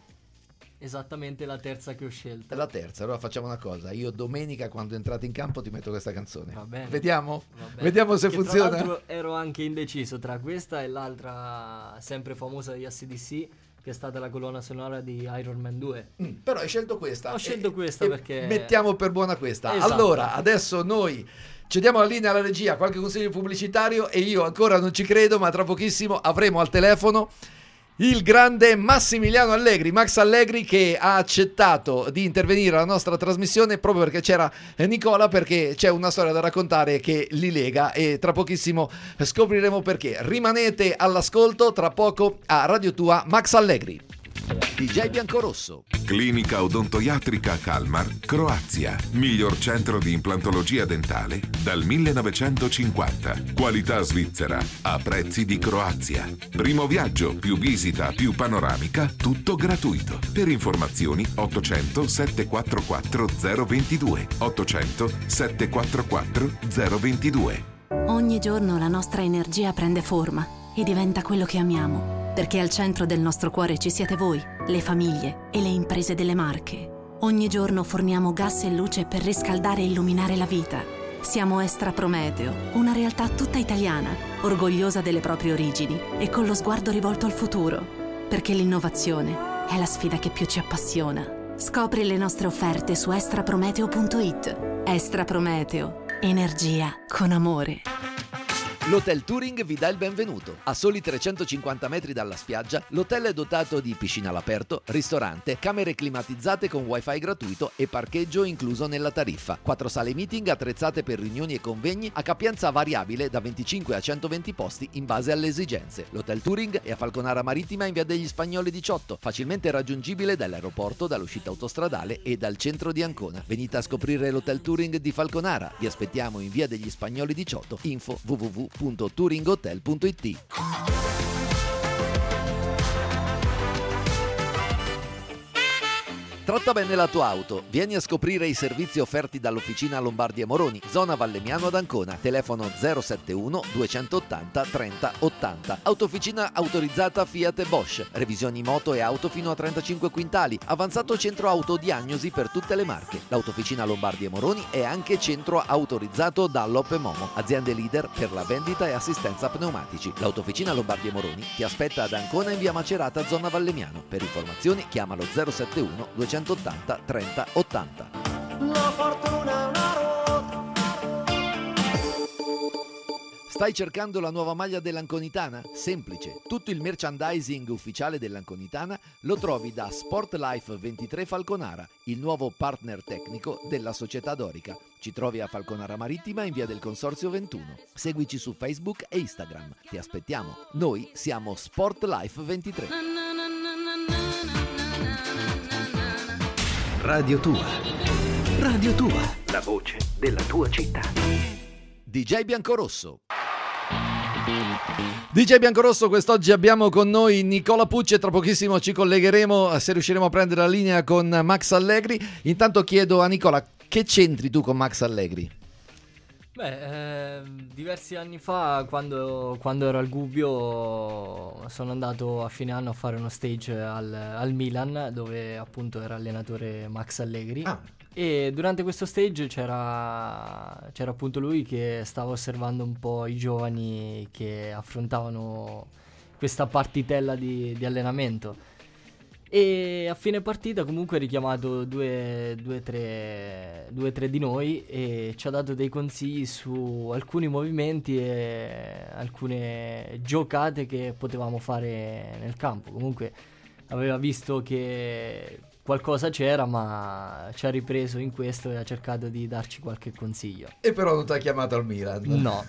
Esattamente la terza che ho scelto. La terza, allora facciamo una cosa. Io domenica quando entrate in campo ti metto questa canzone. Va bene. Vediamo? Va bene. Vediamo se funziona. Tra l'altro ero anche indeciso tra questa e l'altra sempre famosa di AC/DC, che è stata la colonna sonora di Iron Man 2. Però hai scelto questa. Ho scelto questa perché... Mettiamo per buona questa. Esatto. Allora, adesso noi cediamo la linea alla regia, qualche consiglio pubblicitario, e io ancora non ci credo, ma tra pochissimo avremo al telefono il grande Massimiliano Allegri, Max Allegri, che ha accettato di intervenire alla nostra trasmissione proprio perché c'era Nicola, perché c'è una storia da raccontare che li lega e tra pochissimo scopriremo perché. Rimanete all'ascolto, tra poco a Radio Tua Max Allegri. DJ Biancorosso. Clinica Odontoiatrica Kalmar, Croazia. Miglior centro di implantologia dentale dal 1950. Qualità svizzera a prezzi di Croazia. Primo viaggio, più visita, più panoramica, tutto gratuito. Per informazioni 800 744 022. 800 744 022. Ogni giorno la nostra energia prende forma e diventa quello che amiamo. Perché al centro del nostro cuore ci siete voi, le famiglie e le imprese delle Marche. Ogni giorno forniamo gas e luce per riscaldare e illuminare la vita. Siamo Estra Prometeo, una realtà tutta italiana, orgogliosa delle proprie origini e con lo sguardo rivolto al futuro. Perché l'innovazione è la sfida che più ci appassiona. Scopri le nostre offerte su extraprometeo.it. Estra Prometeo, energia con amore. L'Hotel Touring vi dà il benvenuto. A soli 350 metri dalla spiaggia, l'hotel è dotato di piscina all'aperto, ristorante, camere climatizzate con wifi gratuito e parcheggio incluso nella tariffa. 4 sale meeting attrezzate per riunioni e convegni a capienza variabile da 25 a 120 posti in base alle esigenze. L'Hotel Touring è a Falconara Marittima in via degli Spagnoli 18, facilmente raggiungibile dall'aeroporto, dall'uscita autostradale e dal centro di Ancona. Venite a scoprire l'Hotel Touring di Falconara. Vi aspettiamo in via degli Spagnoli 18. Info www.touringhotel.it. Tratta bene la tua auto. Vieni a scoprire i servizi offerti dall'Officina Lombardi e Moroni, zona Vallemiano ad Ancona. Telefono 071 280 30 80. Autofficina autorizzata Fiat e Bosch. Revisioni moto e auto fino a 35 quintali. Avanzato centro autodiagnosi per tutte le marche. L'Autofficina Lombardi e Moroni è anche centro autorizzato Dunlop e Momo, aziende leader per la vendita e assistenza pneumatici. L'Autofficina Lombardi e Moroni ti aspetta ad Ancona in via Macerata, zona Vallemiano. Per informazioni chiamalo 071 280 30 80. La fortuna è una ruota. Stai cercando la nuova maglia dell'Anconitana? Semplice, tutto il merchandising ufficiale dell'Anconitana lo trovi da Sportlife 23 Falconara, il nuovo partner tecnico della società dorica. Ci trovi a Falconara Marittima in via del Consorzio 21. Seguici su Facebook e Instagram. Ti aspettiamo. Noi siamo Sportlife 23. Radio Tua. Radio Tua. La voce della tua città. DJ Biancorosso. DJ Biancorosso, quest'oggi abbiamo con noi Nicola Pucci e tra pochissimo ci collegheremo, se riusciremo a prendere la linea, con Max Allegri. Intanto chiedo a Nicola, che c'entri tu con Max Allegri? Diversi anni fa, quando ero al Gubbio, sono andato a fine anno a fare uno stage al Milan, dove appunto era allenatore Max Allegri. E durante questo stage c'era appunto lui che stava osservando un po' i giovani che affrontavano questa partitella di allenamento. E a fine partita comunque ha richiamato due o tre di noi e ci ha dato dei consigli su alcuni movimenti e alcune giocate che potevamo fare nel campo. Comunque aveva visto che qualcosa c'era, ma ci ha ripreso in questo e ha cercato di darci qualche consiglio. E però non ti ha chiamato al Milan? No.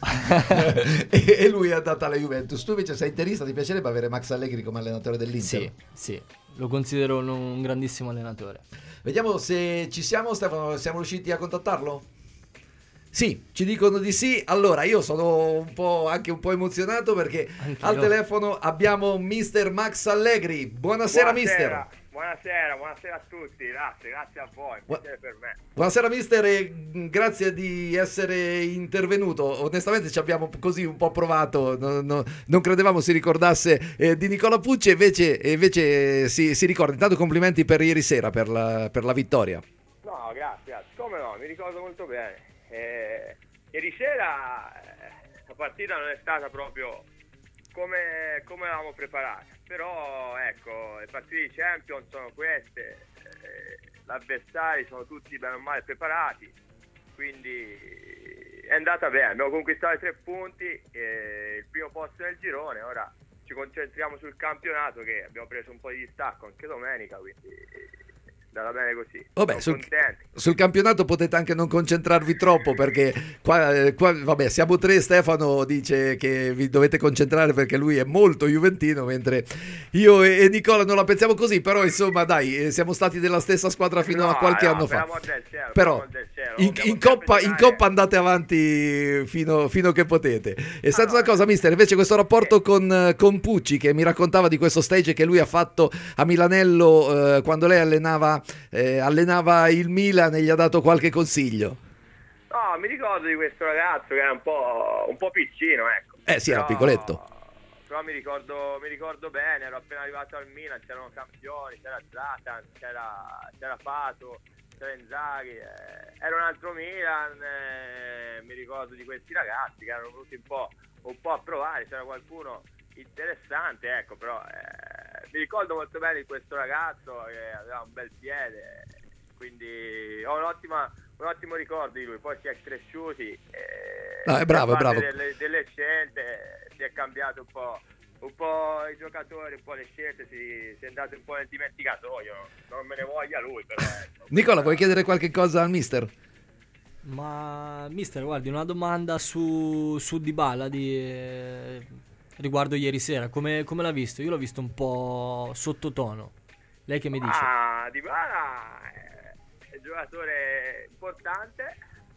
e lui è andato alla Juventus. Tu invece sei interista, ti piacerebbe avere Max Allegri come allenatore dell'Inter? Sì, lo considero un grandissimo allenatore. Vediamo se ci siamo, Stefano, siamo riusciti a contattarlo? Sì, ci dicono di sì. Allora, io sono anche un po' emozionato perché anch'io. Al telefono abbiamo Mister Max Allegri. Buonasera mister. Buonasera a tutti, grazie a voi, piacere per me. Buonasera mister e grazie di essere intervenuto. Onestamente ci abbiamo così un po' provato, non credevamo si ricordasse di Nicola Pucci, invece si ricorda. Intanto complimenti per ieri sera, per la vittoria. No, grazie, come no, mi ricordo molto bene. Ieri sera la partita non è stata proprio come avevamo preparato, però ecco, le partite di Champions sono queste, gli avversari sono tutti bene o male preparati, quindi è andata bene, abbiamo conquistato i 3 punti, il primo posto nel girone. Ora ci concentriamo sul campionato, che abbiamo preso un po' di distacco anche domenica, quindi andata bene così. Vabbè, sul campionato potete anche non concentrarvi troppo, perché qua vabbè, siamo 3. Stefano dice che vi dovete concentrare perché lui è molto juventino, mentre io e Nicola non la pensiamo così, però insomma dai, siamo stati della stessa squadra fino a qualche anno fa. Però in coppa andate avanti fino che potete. E senti una cosa mister, invece questo rapporto con Pucci, che mi raccontava di questo stage che lui ha fatto a Milanello quando lei allenava il Milan, e gli ha dato qualche consiglio. No, mi ricordo di questo ragazzo che era un po' piccino, ecco. Sì, era piccoletto. Però mi ricordo bene, ero appena arrivato al Milan, c'erano campioni, c'era Zlatan, c'era Pato, c'era Inzaghi, era un altro Milan, mi ricordo di questi ragazzi che erano venuti un po' a provare, c'era qualcuno interessante, ecco, però mi ricordo molto bene di questo ragazzo che aveva un bel piede, quindi ho un ottimo ricordo di lui. Poi si è cresciuti, è bravo. Delle scelte si è cambiato un po' i giocatori, un po' le scelte, si è andato un po' nel dimenticatoio, non me ne voglia lui, però ecco. Nicola, vuoi chiedere qualche cosa al mister? Ma mister, guardi, una domanda su Dybala riguardo ieri sera, come l'ha visto? Io l'ho visto un po' sottotono. Lei che mi dice? Dybala è un giocatore importante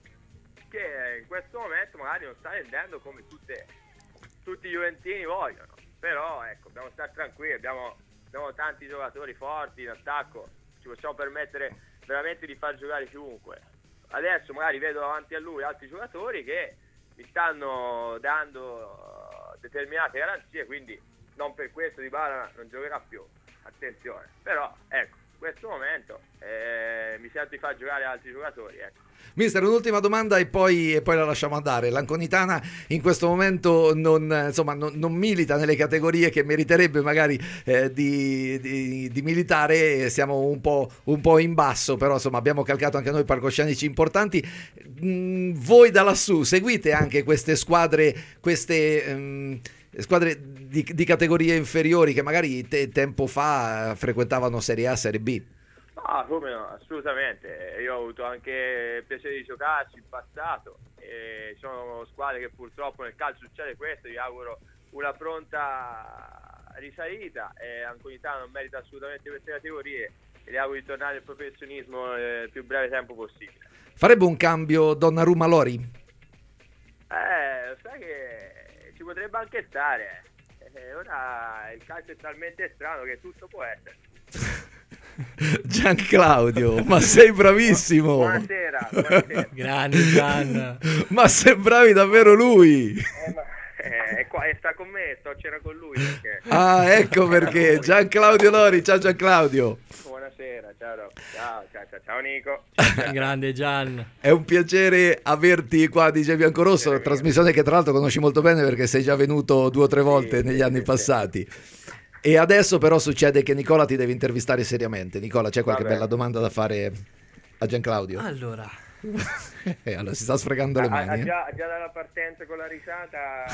che in questo momento magari non sta rendendo come tutti i juventini vogliono, però ecco, dobbiamo stare tranquilli, abbiamo tanti giocatori forti in attacco, ci possiamo permettere veramente di far giocare chiunque. Adesso magari vedo davanti a lui altri giocatori che mi stanno dando determinate garanzie, quindi non per questo Dybala non giocherà più, attenzione. Però ecco, questo momento mi sento di far giocare altri giocatori, ecco. Mister, un'ultima domanda e poi la lasciamo andare. L'Anconitana in questo momento non milita nelle categorie che meriterebbe magari di militare, siamo un po' in basso, però insomma abbiamo calcato anche noi palcoscenici importanti. Voi da lassù seguite anche queste squadre, squadre di categorie inferiori che magari tempo fa frequentavano Serie A, Serie B? No, come no, assolutamente. Io ho avuto anche il piacere di giocarci in passato. Sono squadre che purtroppo nel calcio succede questo. Gli auguro una pronta risalita. Anconitana non merita assolutamente queste categorie e gli auguro di tornare al professionismo nel più breve tempo possibile. Farebbe un cambio Donnarumma-Lori? Lo sai che ci potrebbe anche stare. Ora il calcio è talmente strano che tutto può essere. Gianclaudio, ma sei bravissimo. Buonasera. Grande Gian. Ma sembravi davvero lui. È qua, sta con me, sto a cena con lui perché... Ecco perché. Gianclaudio Lori, ciao Gianclaudio. Buonasera, ciao Nico. Grande Gian. È un piacere averti qua DJ Biancorosso, trasmissione che tra l'altro conosci molto bene perché sei già venuto 2 o 3 volte negli anni passati. E adesso però succede che Nicola ti deve intervistare seriamente. Nicola, c'è qualche bella domanda da fare a Gianclaudio? Allora si sta sfregando le mani. Già dalla partenza con la risata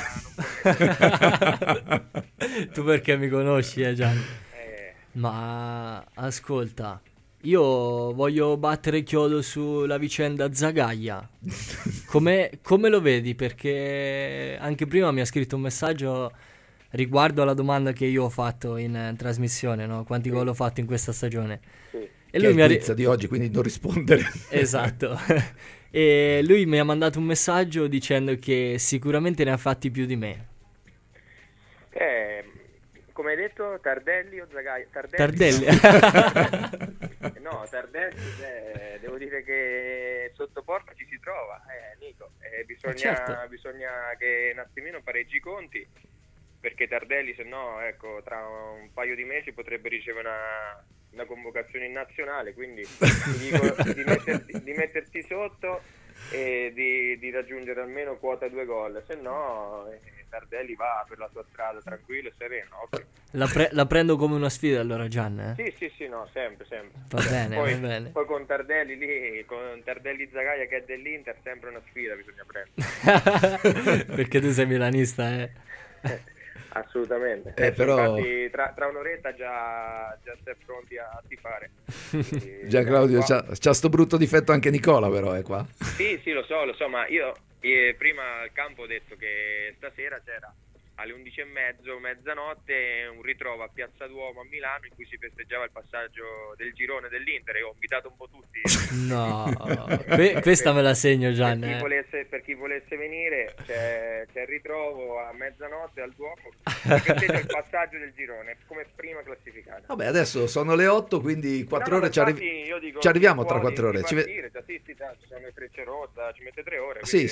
non tu perché mi conosci, Gian? Ma ascolta, io voglio battere chiodo sulla vicenda Zagaia. Come lo vedi? Perché anche prima mi ha scritto un messaggio riguardo alla domanda che io ho fatto in trasmissione, no? Quanti gol ho fatto in questa stagione? Sì. E lui mi ha di oggi, quindi non rispondere. Esatto. E lui mi ha mandato un messaggio dicendo che sicuramente ne ha fatti più di me. Come hai detto, Tardelli o Zagaia? Tardelli. No, Tardelli, devo dire che sotto porta ci si trova, Nico. Bisogna che un attimino pareggi i conti, perché Tardelli, se no, ecco, tra un paio di mesi potrebbe ricevere una convocazione in nazionale, quindi ti dico di metterti sotto e di raggiungere almeno quota 2 gol, se no Tardelli va per la sua strada tranquillo e sereno. Okay. La prendo come una sfida allora, Gian? Sì, no, sempre. Va bene, poi, va bene. Poi con Tardelli lì, con Tardelli Zagaia che è dell'Inter, sempre una sfida bisogna prendere. Perché tu sei milanista, Assolutamente. Però... Infatti, tra un'oretta già stai pronti a tifare. Gianclaudio, c'ha sto brutto difetto anche Nicola, però è qua. Sì, lo so, ma io prima al campo ho detto che stasera c'era alle 11:30, mezzanotte, un ritrovo a Piazza Duomo a Milano in cui si festeggiava il passaggio del girone dell'Inter e ho invitato un po' tutti. No, questa me la segno, Gian. Per chi volesse venire c'è il ritrovo a mezzanotte al Duomo che festeggia il passaggio del girone come prima classificata. Vabbè, adesso sono le 8, quindi 4 ore ci arriviamo tra 4 ore. Ci sono le Frecce Rossa, ci mette 3 ore. Sì.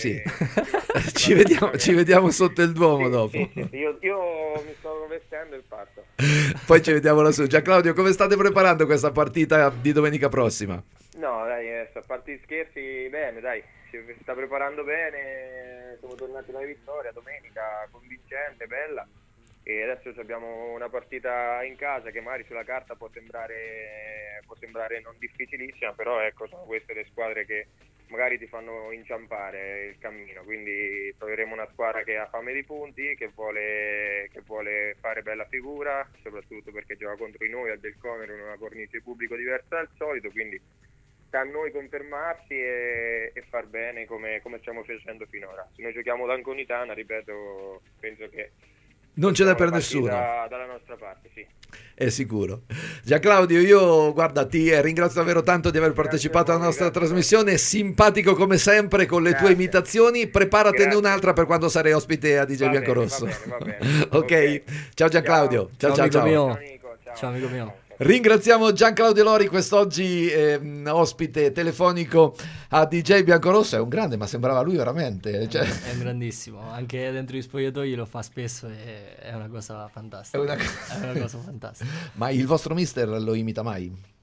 ci vediamo sotto il Duomo dopo. Sì. Io mi sto vestendo e parto. Poi ci vediamo lassù. Gianclaudio, come state preparando questa partita di domenica prossima? No, dai, a parte gli scherzi, bene, dai, si sta preparando bene, siamo tornati alla vittoria domenica, convincente, bella, e adesso abbiamo una partita in casa che magari sulla carta può sembrare non difficilissima, però ecco, sono queste le squadre che magari ti fanno inciampare il cammino, quindi troveremo una squadra che ha fame di punti, che vuole fare bella figura, soprattutto perché gioca contro di noi al Del Conero in una cornice di pubblico diversa dal solito, quindi sta a noi confermarsi e far bene come stiamo facendo finora. Se noi giochiamo l'Anconitana, ripeto, penso che non ce n'è per nessuno dalla nostra parte, sì. È sicuro. Gianclaudio, io guarda, ti ringrazio davvero tanto di aver partecipato alla nostra trasmissione, simpatico come sempre con le tue imitazioni, preparatene un'altra per quando sarei ospite a DJ Biancorosso. Va bene. Ok, ciao Gianclaudio. Ciao. Ciao amico mio. Ringraziamo Gianclaudio Lori, quest'oggi ospite telefonico a DJ Biancorosso. È un grande, ma sembrava lui veramente. Cioè... È grandissimo, anche dentro gli spogliatoi lo fa spesso e è una cosa fantastica. È una cosa fantastica. Ma il vostro mister lo imita mai?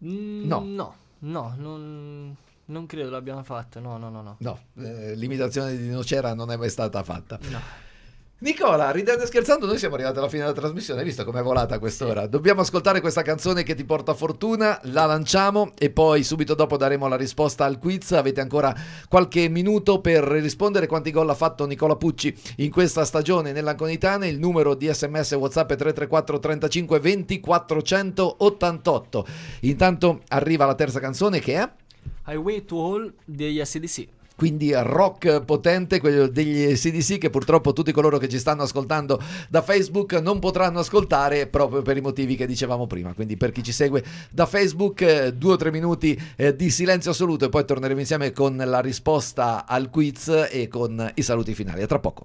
No, non credo l'abbiamo fatta, no. No, l'imitazione di Nocera non è mai stata fatta. No. Nicola, ridendo e scherzando, noi siamo arrivati alla fine della trasmissione, hai visto com'è volata a quest'ora? Sì. Dobbiamo ascoltare questa canzone che ti porta fortuna, la lanciamo e poi subito dopo daremo la risposta al quiz. Avete ancora qualche minuto per rispondere quanti gol ha fatto Nicola Pucci in questa stagione nell'Anconitane. Il numero di SMS WhatsApp è 334 35 20 488. Intanto arriva la terza canzone che è Highway to Hell degli AC/DC. Quindi rock potente, quello degli AC/DC, che purtroppo tutti coloro che ci stanno ascoltando da Facebook non potranno ascoltare proprio per i motivi che dicevamo prima. Quindi per chi ci segue da Facebook 2 o 3 minuti di silenzio assoluto e poi torneremo insieme con la risposta al quiz e con i saluti finali. A tra poco.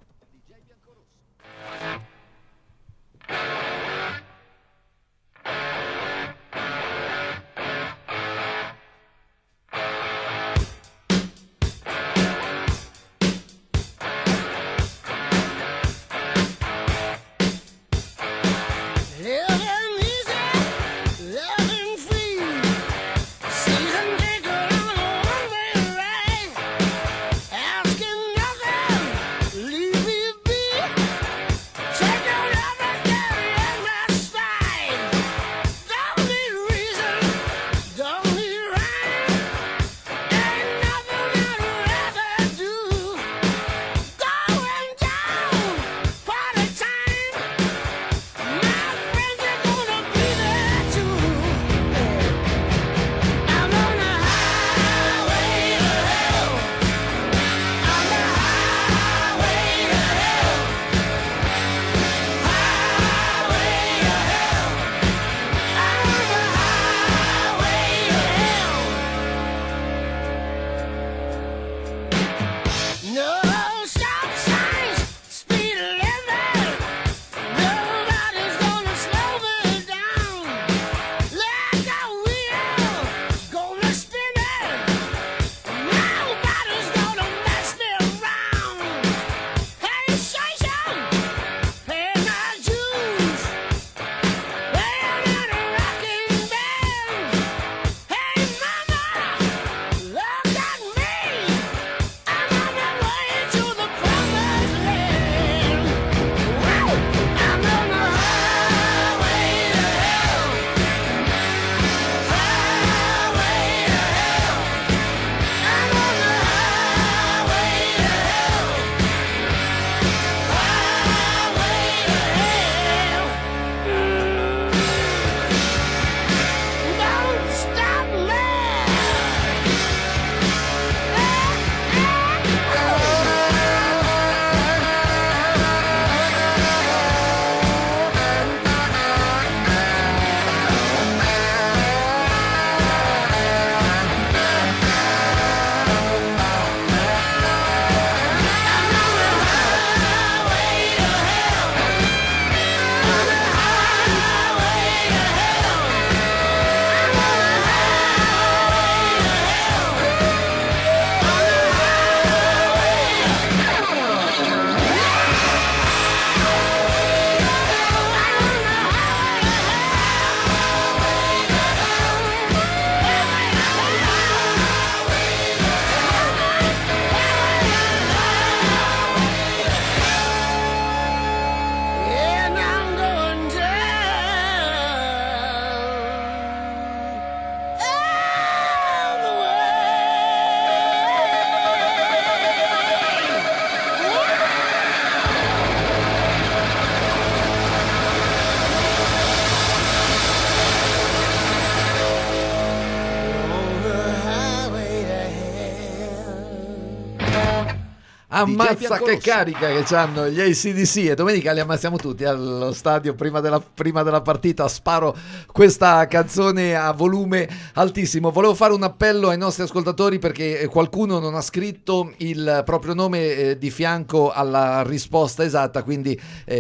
Ammazza che carica che c'hanno gli AC/DC, e domenica li ammazziamo tutti allo stadio prima della partita. Sparo questa canzone a volume altissimo. Volevo fare un appello ai nostri ascoltatori perché qualcuno non ha scritto il proprio nome di fianco alla risposta esatta, quindi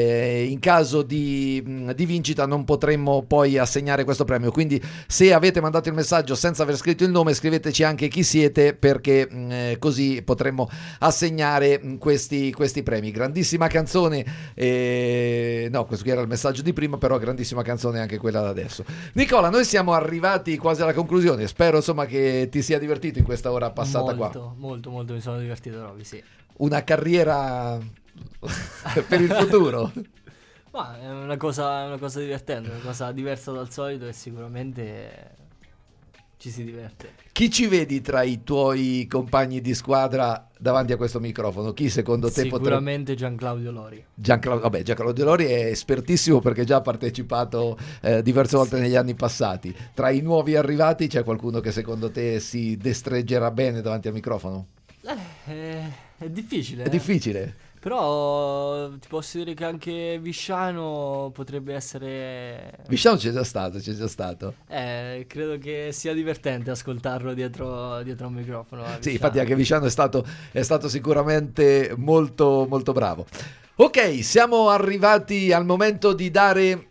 in caso di vincita non potremmo poi assegnare questo premio. Quindi se avete mandato il messaggio senza aver scritto il nome, scriveteci anche chi siete, perché così potremmo assegnare dare questi premi. Grandissima canzone, no, questo qui era il messaggio di prima, però grandissima canzone anche quella da adesso. Nicola, noi siamo arrivati quasi alla conclusione, spero insomma che ti sia divertito in questa ora passata qua. Molto mi sono divertito proprio, sì. Una carriera per il futuro. Ma è una cosa divertente, una cosa diversa dal solito e sicuramente ci si diverte. Chi ci vedi tra i tuoi compagni di squadra davanti a questo microfono? Chi secondo te sicuramente Gianclaudio Lori. Gianclaudio Lori è espertissimo perché già ha partecipato diverse volte negli anni passati. Tra i nuovi arrivati c'è qualcuno che secondo te si destreggerà bene davanti al microfono? È difficile. È difficile. Però ti posso dire che anche Visciano potrebbe essere... Visciano c'è già stato. Credo che sia divertente ascoltarlo dietro un microfono. Sì, infatti anche Visciano è stato sicuramente molto, molto bravo. Ok, siamo arrivati al momento di dare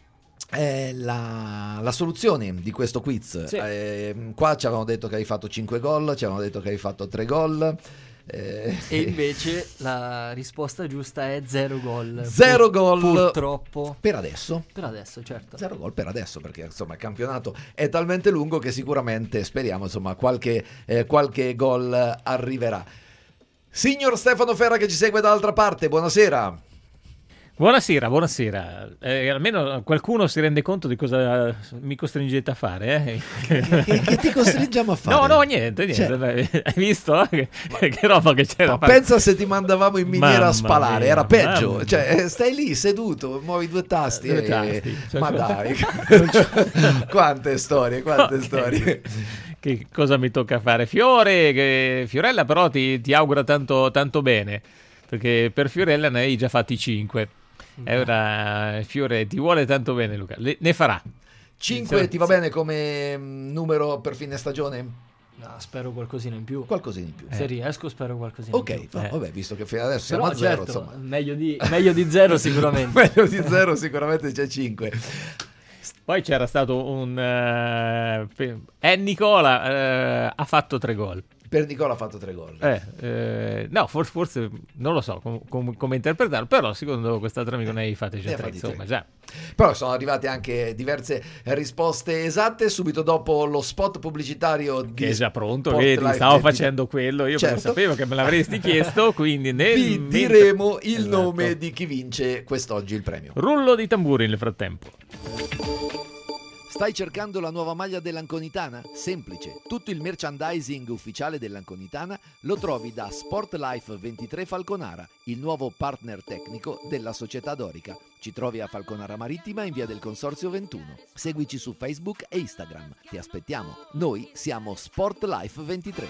la soluzione di questo quiz. Sì. Qua ci avevano detto che hai fatto 5 gol, ci avevano detto che hai fatto 3 gol. E invece la risposta giusta è 0 gol. 0 gol purtroppo per adesso, certo. 0 gol per adesso, perché insomma il campionato è talmente lungo che sicuramente speriamo insomma qualche gol arriverà. Signor Stefano Ferra che ci segue dall'altra parte, buonasera. Buonasera. Almeno qualcuno si rende conto di cosa mi costringete a fare. Che ti costringiamo a fare? No, niente. Cioè, hai visto? Che roba che c'era. Pensa se ti mandavamo in miniera a spalare, mia, era peggio. Cioè, stai lì seduto, muovi 2 tasti. Ma dai, quante storie. Che cosa mi tocca fare? Fiorella però ti augura tanto bene, perché per Fiorella ne hai già fatti 5. E ora Fiore ti vuole tanto bene, Luca. Ne farà 5. Ti va bene come numero per fine stagione? No, spero qualcosina in più. Se riesco spero qualcosina in più. Ok, vabbè, visto che fino adesso siamo a 0, certo, meglio di 0 sicuramente. Meglio di 0 sicuramente c'è 5. Poi c'era stato Nicola ha fatto 3 gol. Per Nicola ha fatto 3 gol. No, forse non lo so come interpretarlo, però secondo quest'altro amico ne hai fatte già 3, insomma, già. Però sono arrivate anche diverse risposte esatte subito dopo lo spot pubblicitario che è già pronto, vedi, stavo facendo quello, io certo. Sapevo che me l'avresti chiesto, quindi vi diremo il nome di chi vince quest'oggi il premio. Rullo di tamburi nel frattempo. Stai cercando la nuova maglia dell'Anconitana? Semplice, tutto il merchandising ufficiale dell'Anconitana lo trovi da Sportlife 23 Falconara, il nuovo partner tecnico della società dorica. Ci trovi a Falconara Marittima in via del Consorzio 21. Seguici su Facebook e Instagram. Ti aspettiamo. Noi siamo Sportlife 23.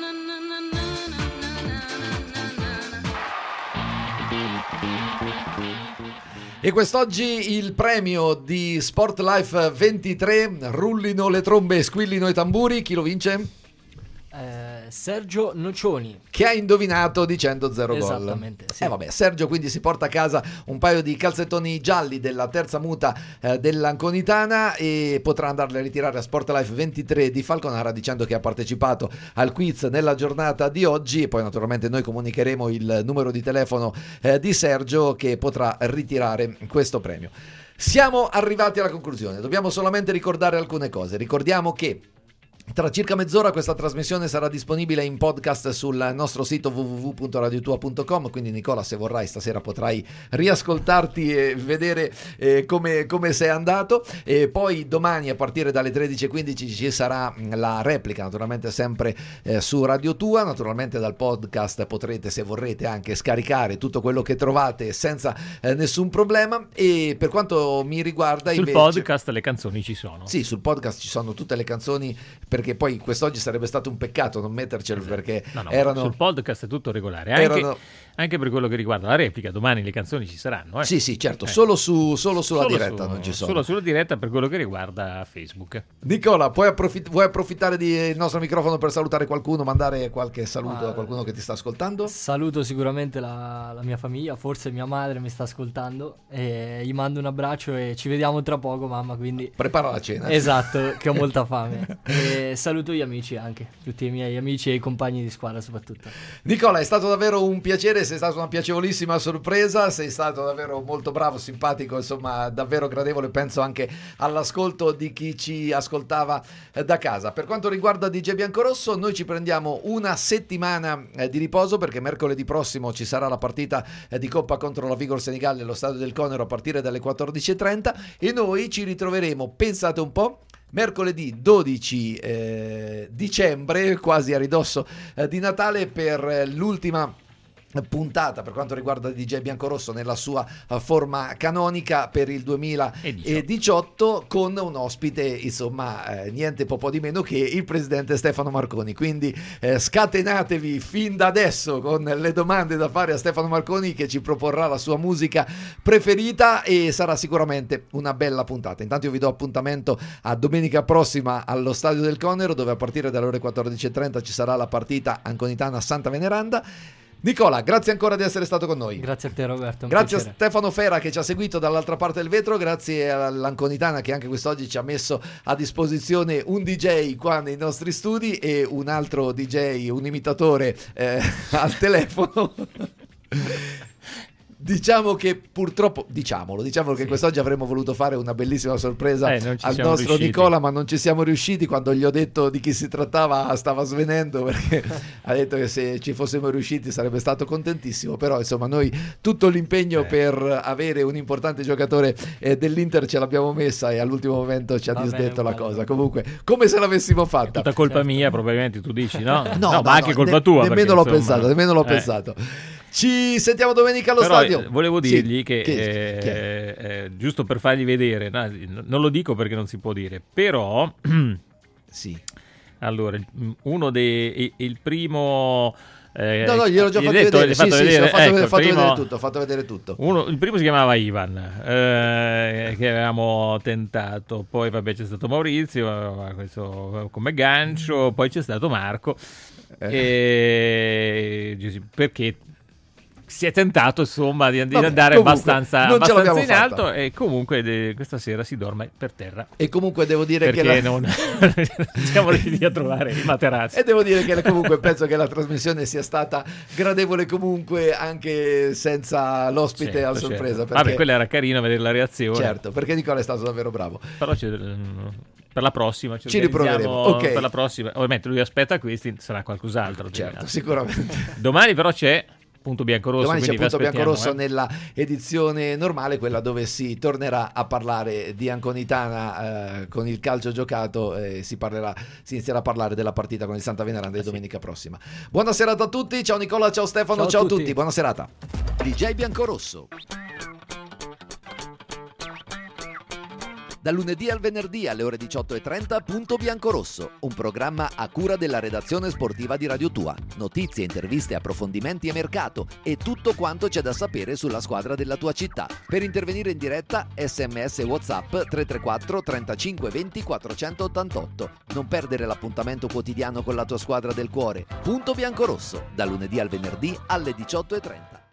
E quest'oggi il premio di Sportlife 23, rullino le trombe e squillino i tamburi, chi lo vince? Sergio Nocioni, che ha indovinato dicendo 0 gol. Esattamente, sì. Vabbè, Sergio quindi si porta a casa un paio di calzettoni gialli della terza muta dell'Anconitana e potrà andarli a ritirare a Sportlife 23 di Falconara dicendo che ha partecipato al quiz nella giornata di oggi, e poi naturalmente noi comunicheremo il numero di telefono di Sergio che potrà ritirare questo premio. Siamo arrivati alla conclusione, dobbiamo solamente ricordare alcune cose. Ricordiamo che tra circa mezz'ora questa trasmissione sarà disponibile in podcast sul nostro sito www.radiotua.com, quindi Nicola, se vorrai stasera potrai riascoltarti e vedere come sei andato, e poi domani a partire dalle 13.15 ci sarà la replica, naturalmente sempre su Radio Tua. Naturalmente dal podcast potrete, se vorrete, anche scaricare tutto quello che trovate senza nessun problema. E per quanto mi riguarda sul podcast le canzoni ci sono. Sì, sul podcast ci sono tutte le canzoni, perché poi quest'oggi sarebbe stato un peccato non mettercelo, perché erano sul podcast è tutto regolare, anche per quello che riguarda la replica. Domani le canzoni ci saranno. Sì, certo, solo sulla diretta non ci sono. Solo sulla diretta per quello che riguarda Facebook. Nicola, vuoi approfittare del nostro microfono per salutare qualcuno, mandare qualche saluto a qualcuno che ti sta ascoltando? Saluto sicuramente la mia famiglia, forse mia madre mi sta ascoltando, e gli mando un abbraccio e ci vediamo tra poco, mamma, quindi prepara la cena. Esatto, che ho molta fame. e saluto gli amici anche, tutti i miei amici e i compagni di squadra soprattutto. Nicola, è stato davvero un piacere, sei stata una piacevolissima sorpresa, sei stato davvero molto bravo, simpatico, insomma davvero gradevole, penso anche all'ascolto di chi ci ascoltava da casa. Per quanto riguarda DJ Biancorosso, noi ci prendiamo una settimana di riposo, perché mercoledì prossimo ci sarà la partita di Coppa contro la Vigor Senegal nello Stadio del Conero a partire dalle 14:30 e noi ci ritroveremo, pensate un po', mercoledì 12 dicembre, quasi a ridosso di Natale, per l'ultima puntata per quanto riguarda DJ Biancorosso nella sua forma canonica per il 2018, con un ospite, insomma, niente po' di meno che il presidente Stefano Marconi. Quindi scatenatevi fin da adesso con le domande da fare a Stefano Marconi, che ci proporrà la sua musica preferita e sarà sicuramente una bella puntata. Intanto io vi do appuntamento a domenica prossima allo Stadio del Conero, dove a partire dalle ore 14:30 ci sarà la partita Anconitana Santa Veneranda. Nicola, grazie ancora di essere stato con noi. Grazie a te, Roberto. Grazie a Stefano Fera che ci ha seguito dall'altra parte del vetro, grazie all'Anconitana che anche quest'oggi ci ha messo a disposizione un DJ qua nei nostri studi e un altro DJ, un imitatore al telefono. Diciamo che purtroppo, diciamolo che quest'oggi avremmo voluto fare una bellissima sorpresa al nostro riusciti. Nicola, ma non ci siamo riusciti. Quando gli ho detto di chi si trattava stava svenendo, perché ha detto che se ci fossimo riusciti sarebbe stato contentissimo. Però insomma noi tutto l'impegno per avere un importante giocatore dell'Inter ce l'abbiamo messa e all'ultimo momento ci ha disdetto la cosa. Comunque, come se l'avessimo fatta. È tutta colpa mia, probabilmente, tu dici, no? No, ma anche colpa tua. Nemmeno l'ho pensato. Ci sentiamo domenica allo stadio. Volevo dirgli che giusto per fargli vedere, non lo dico perché non si può dire, però sì. Allora, il primo no, gliel'ho già fatto vedere. Ho fatto vedere tutto. Il primo si chiamava Ivan, che avevamo tentato, poi vabbè c'è stato Maurizio, questo come gancio, poi c'è stato Marco, perché si è tentato insomma di andare abbastanza in alto fatta. E comunque questa sera si dorme per terra, e comunque devo dire perché non siamo riusciti a trovare i materassi, e devo dire che comunque penso che la trasmissione sia stata gradevole comunque anche senza l'ospite a sorpresa, perché... Vabbè, quello era carino vedere la reazione, certo, perché Nicola è stato davvero bravo, però per la prossima ci riproveremo. Okay. Per la prossima ovviamente lui aspetta questi, sarà qualcos'altro, certo, sicuramente. Domani però c'è Punto Biancorosso. Domani c'è Punto Biancorosso nella edizione normale, quella dove si tornerà a parlare di Anconitana con il calcio giocato, si inizierà a parlare della partita con il Santa Veneranda di domenica prossima. Buona serata a tutti, ciao Nicola, ciao Stefano, ciao a tutti, buona serata. DJ Biancorosso. Dal lunedì al venerdì alle ore 18:30 Punto Biancorosso, un programma a cura della redazione sportiva di Radio Tua. Notizie, interviste, approfondimenti e mercato e tutto quanto c'è da sapere sulla squadra della tua città. Per intervenire in diretta, SMS e WhatsApp 334 35 20 488. Non perdere l'appuntamento quotidiano con la tua squadra del cuore. Punto Biancorosso, dal lunedì al venerdì alle 18:30.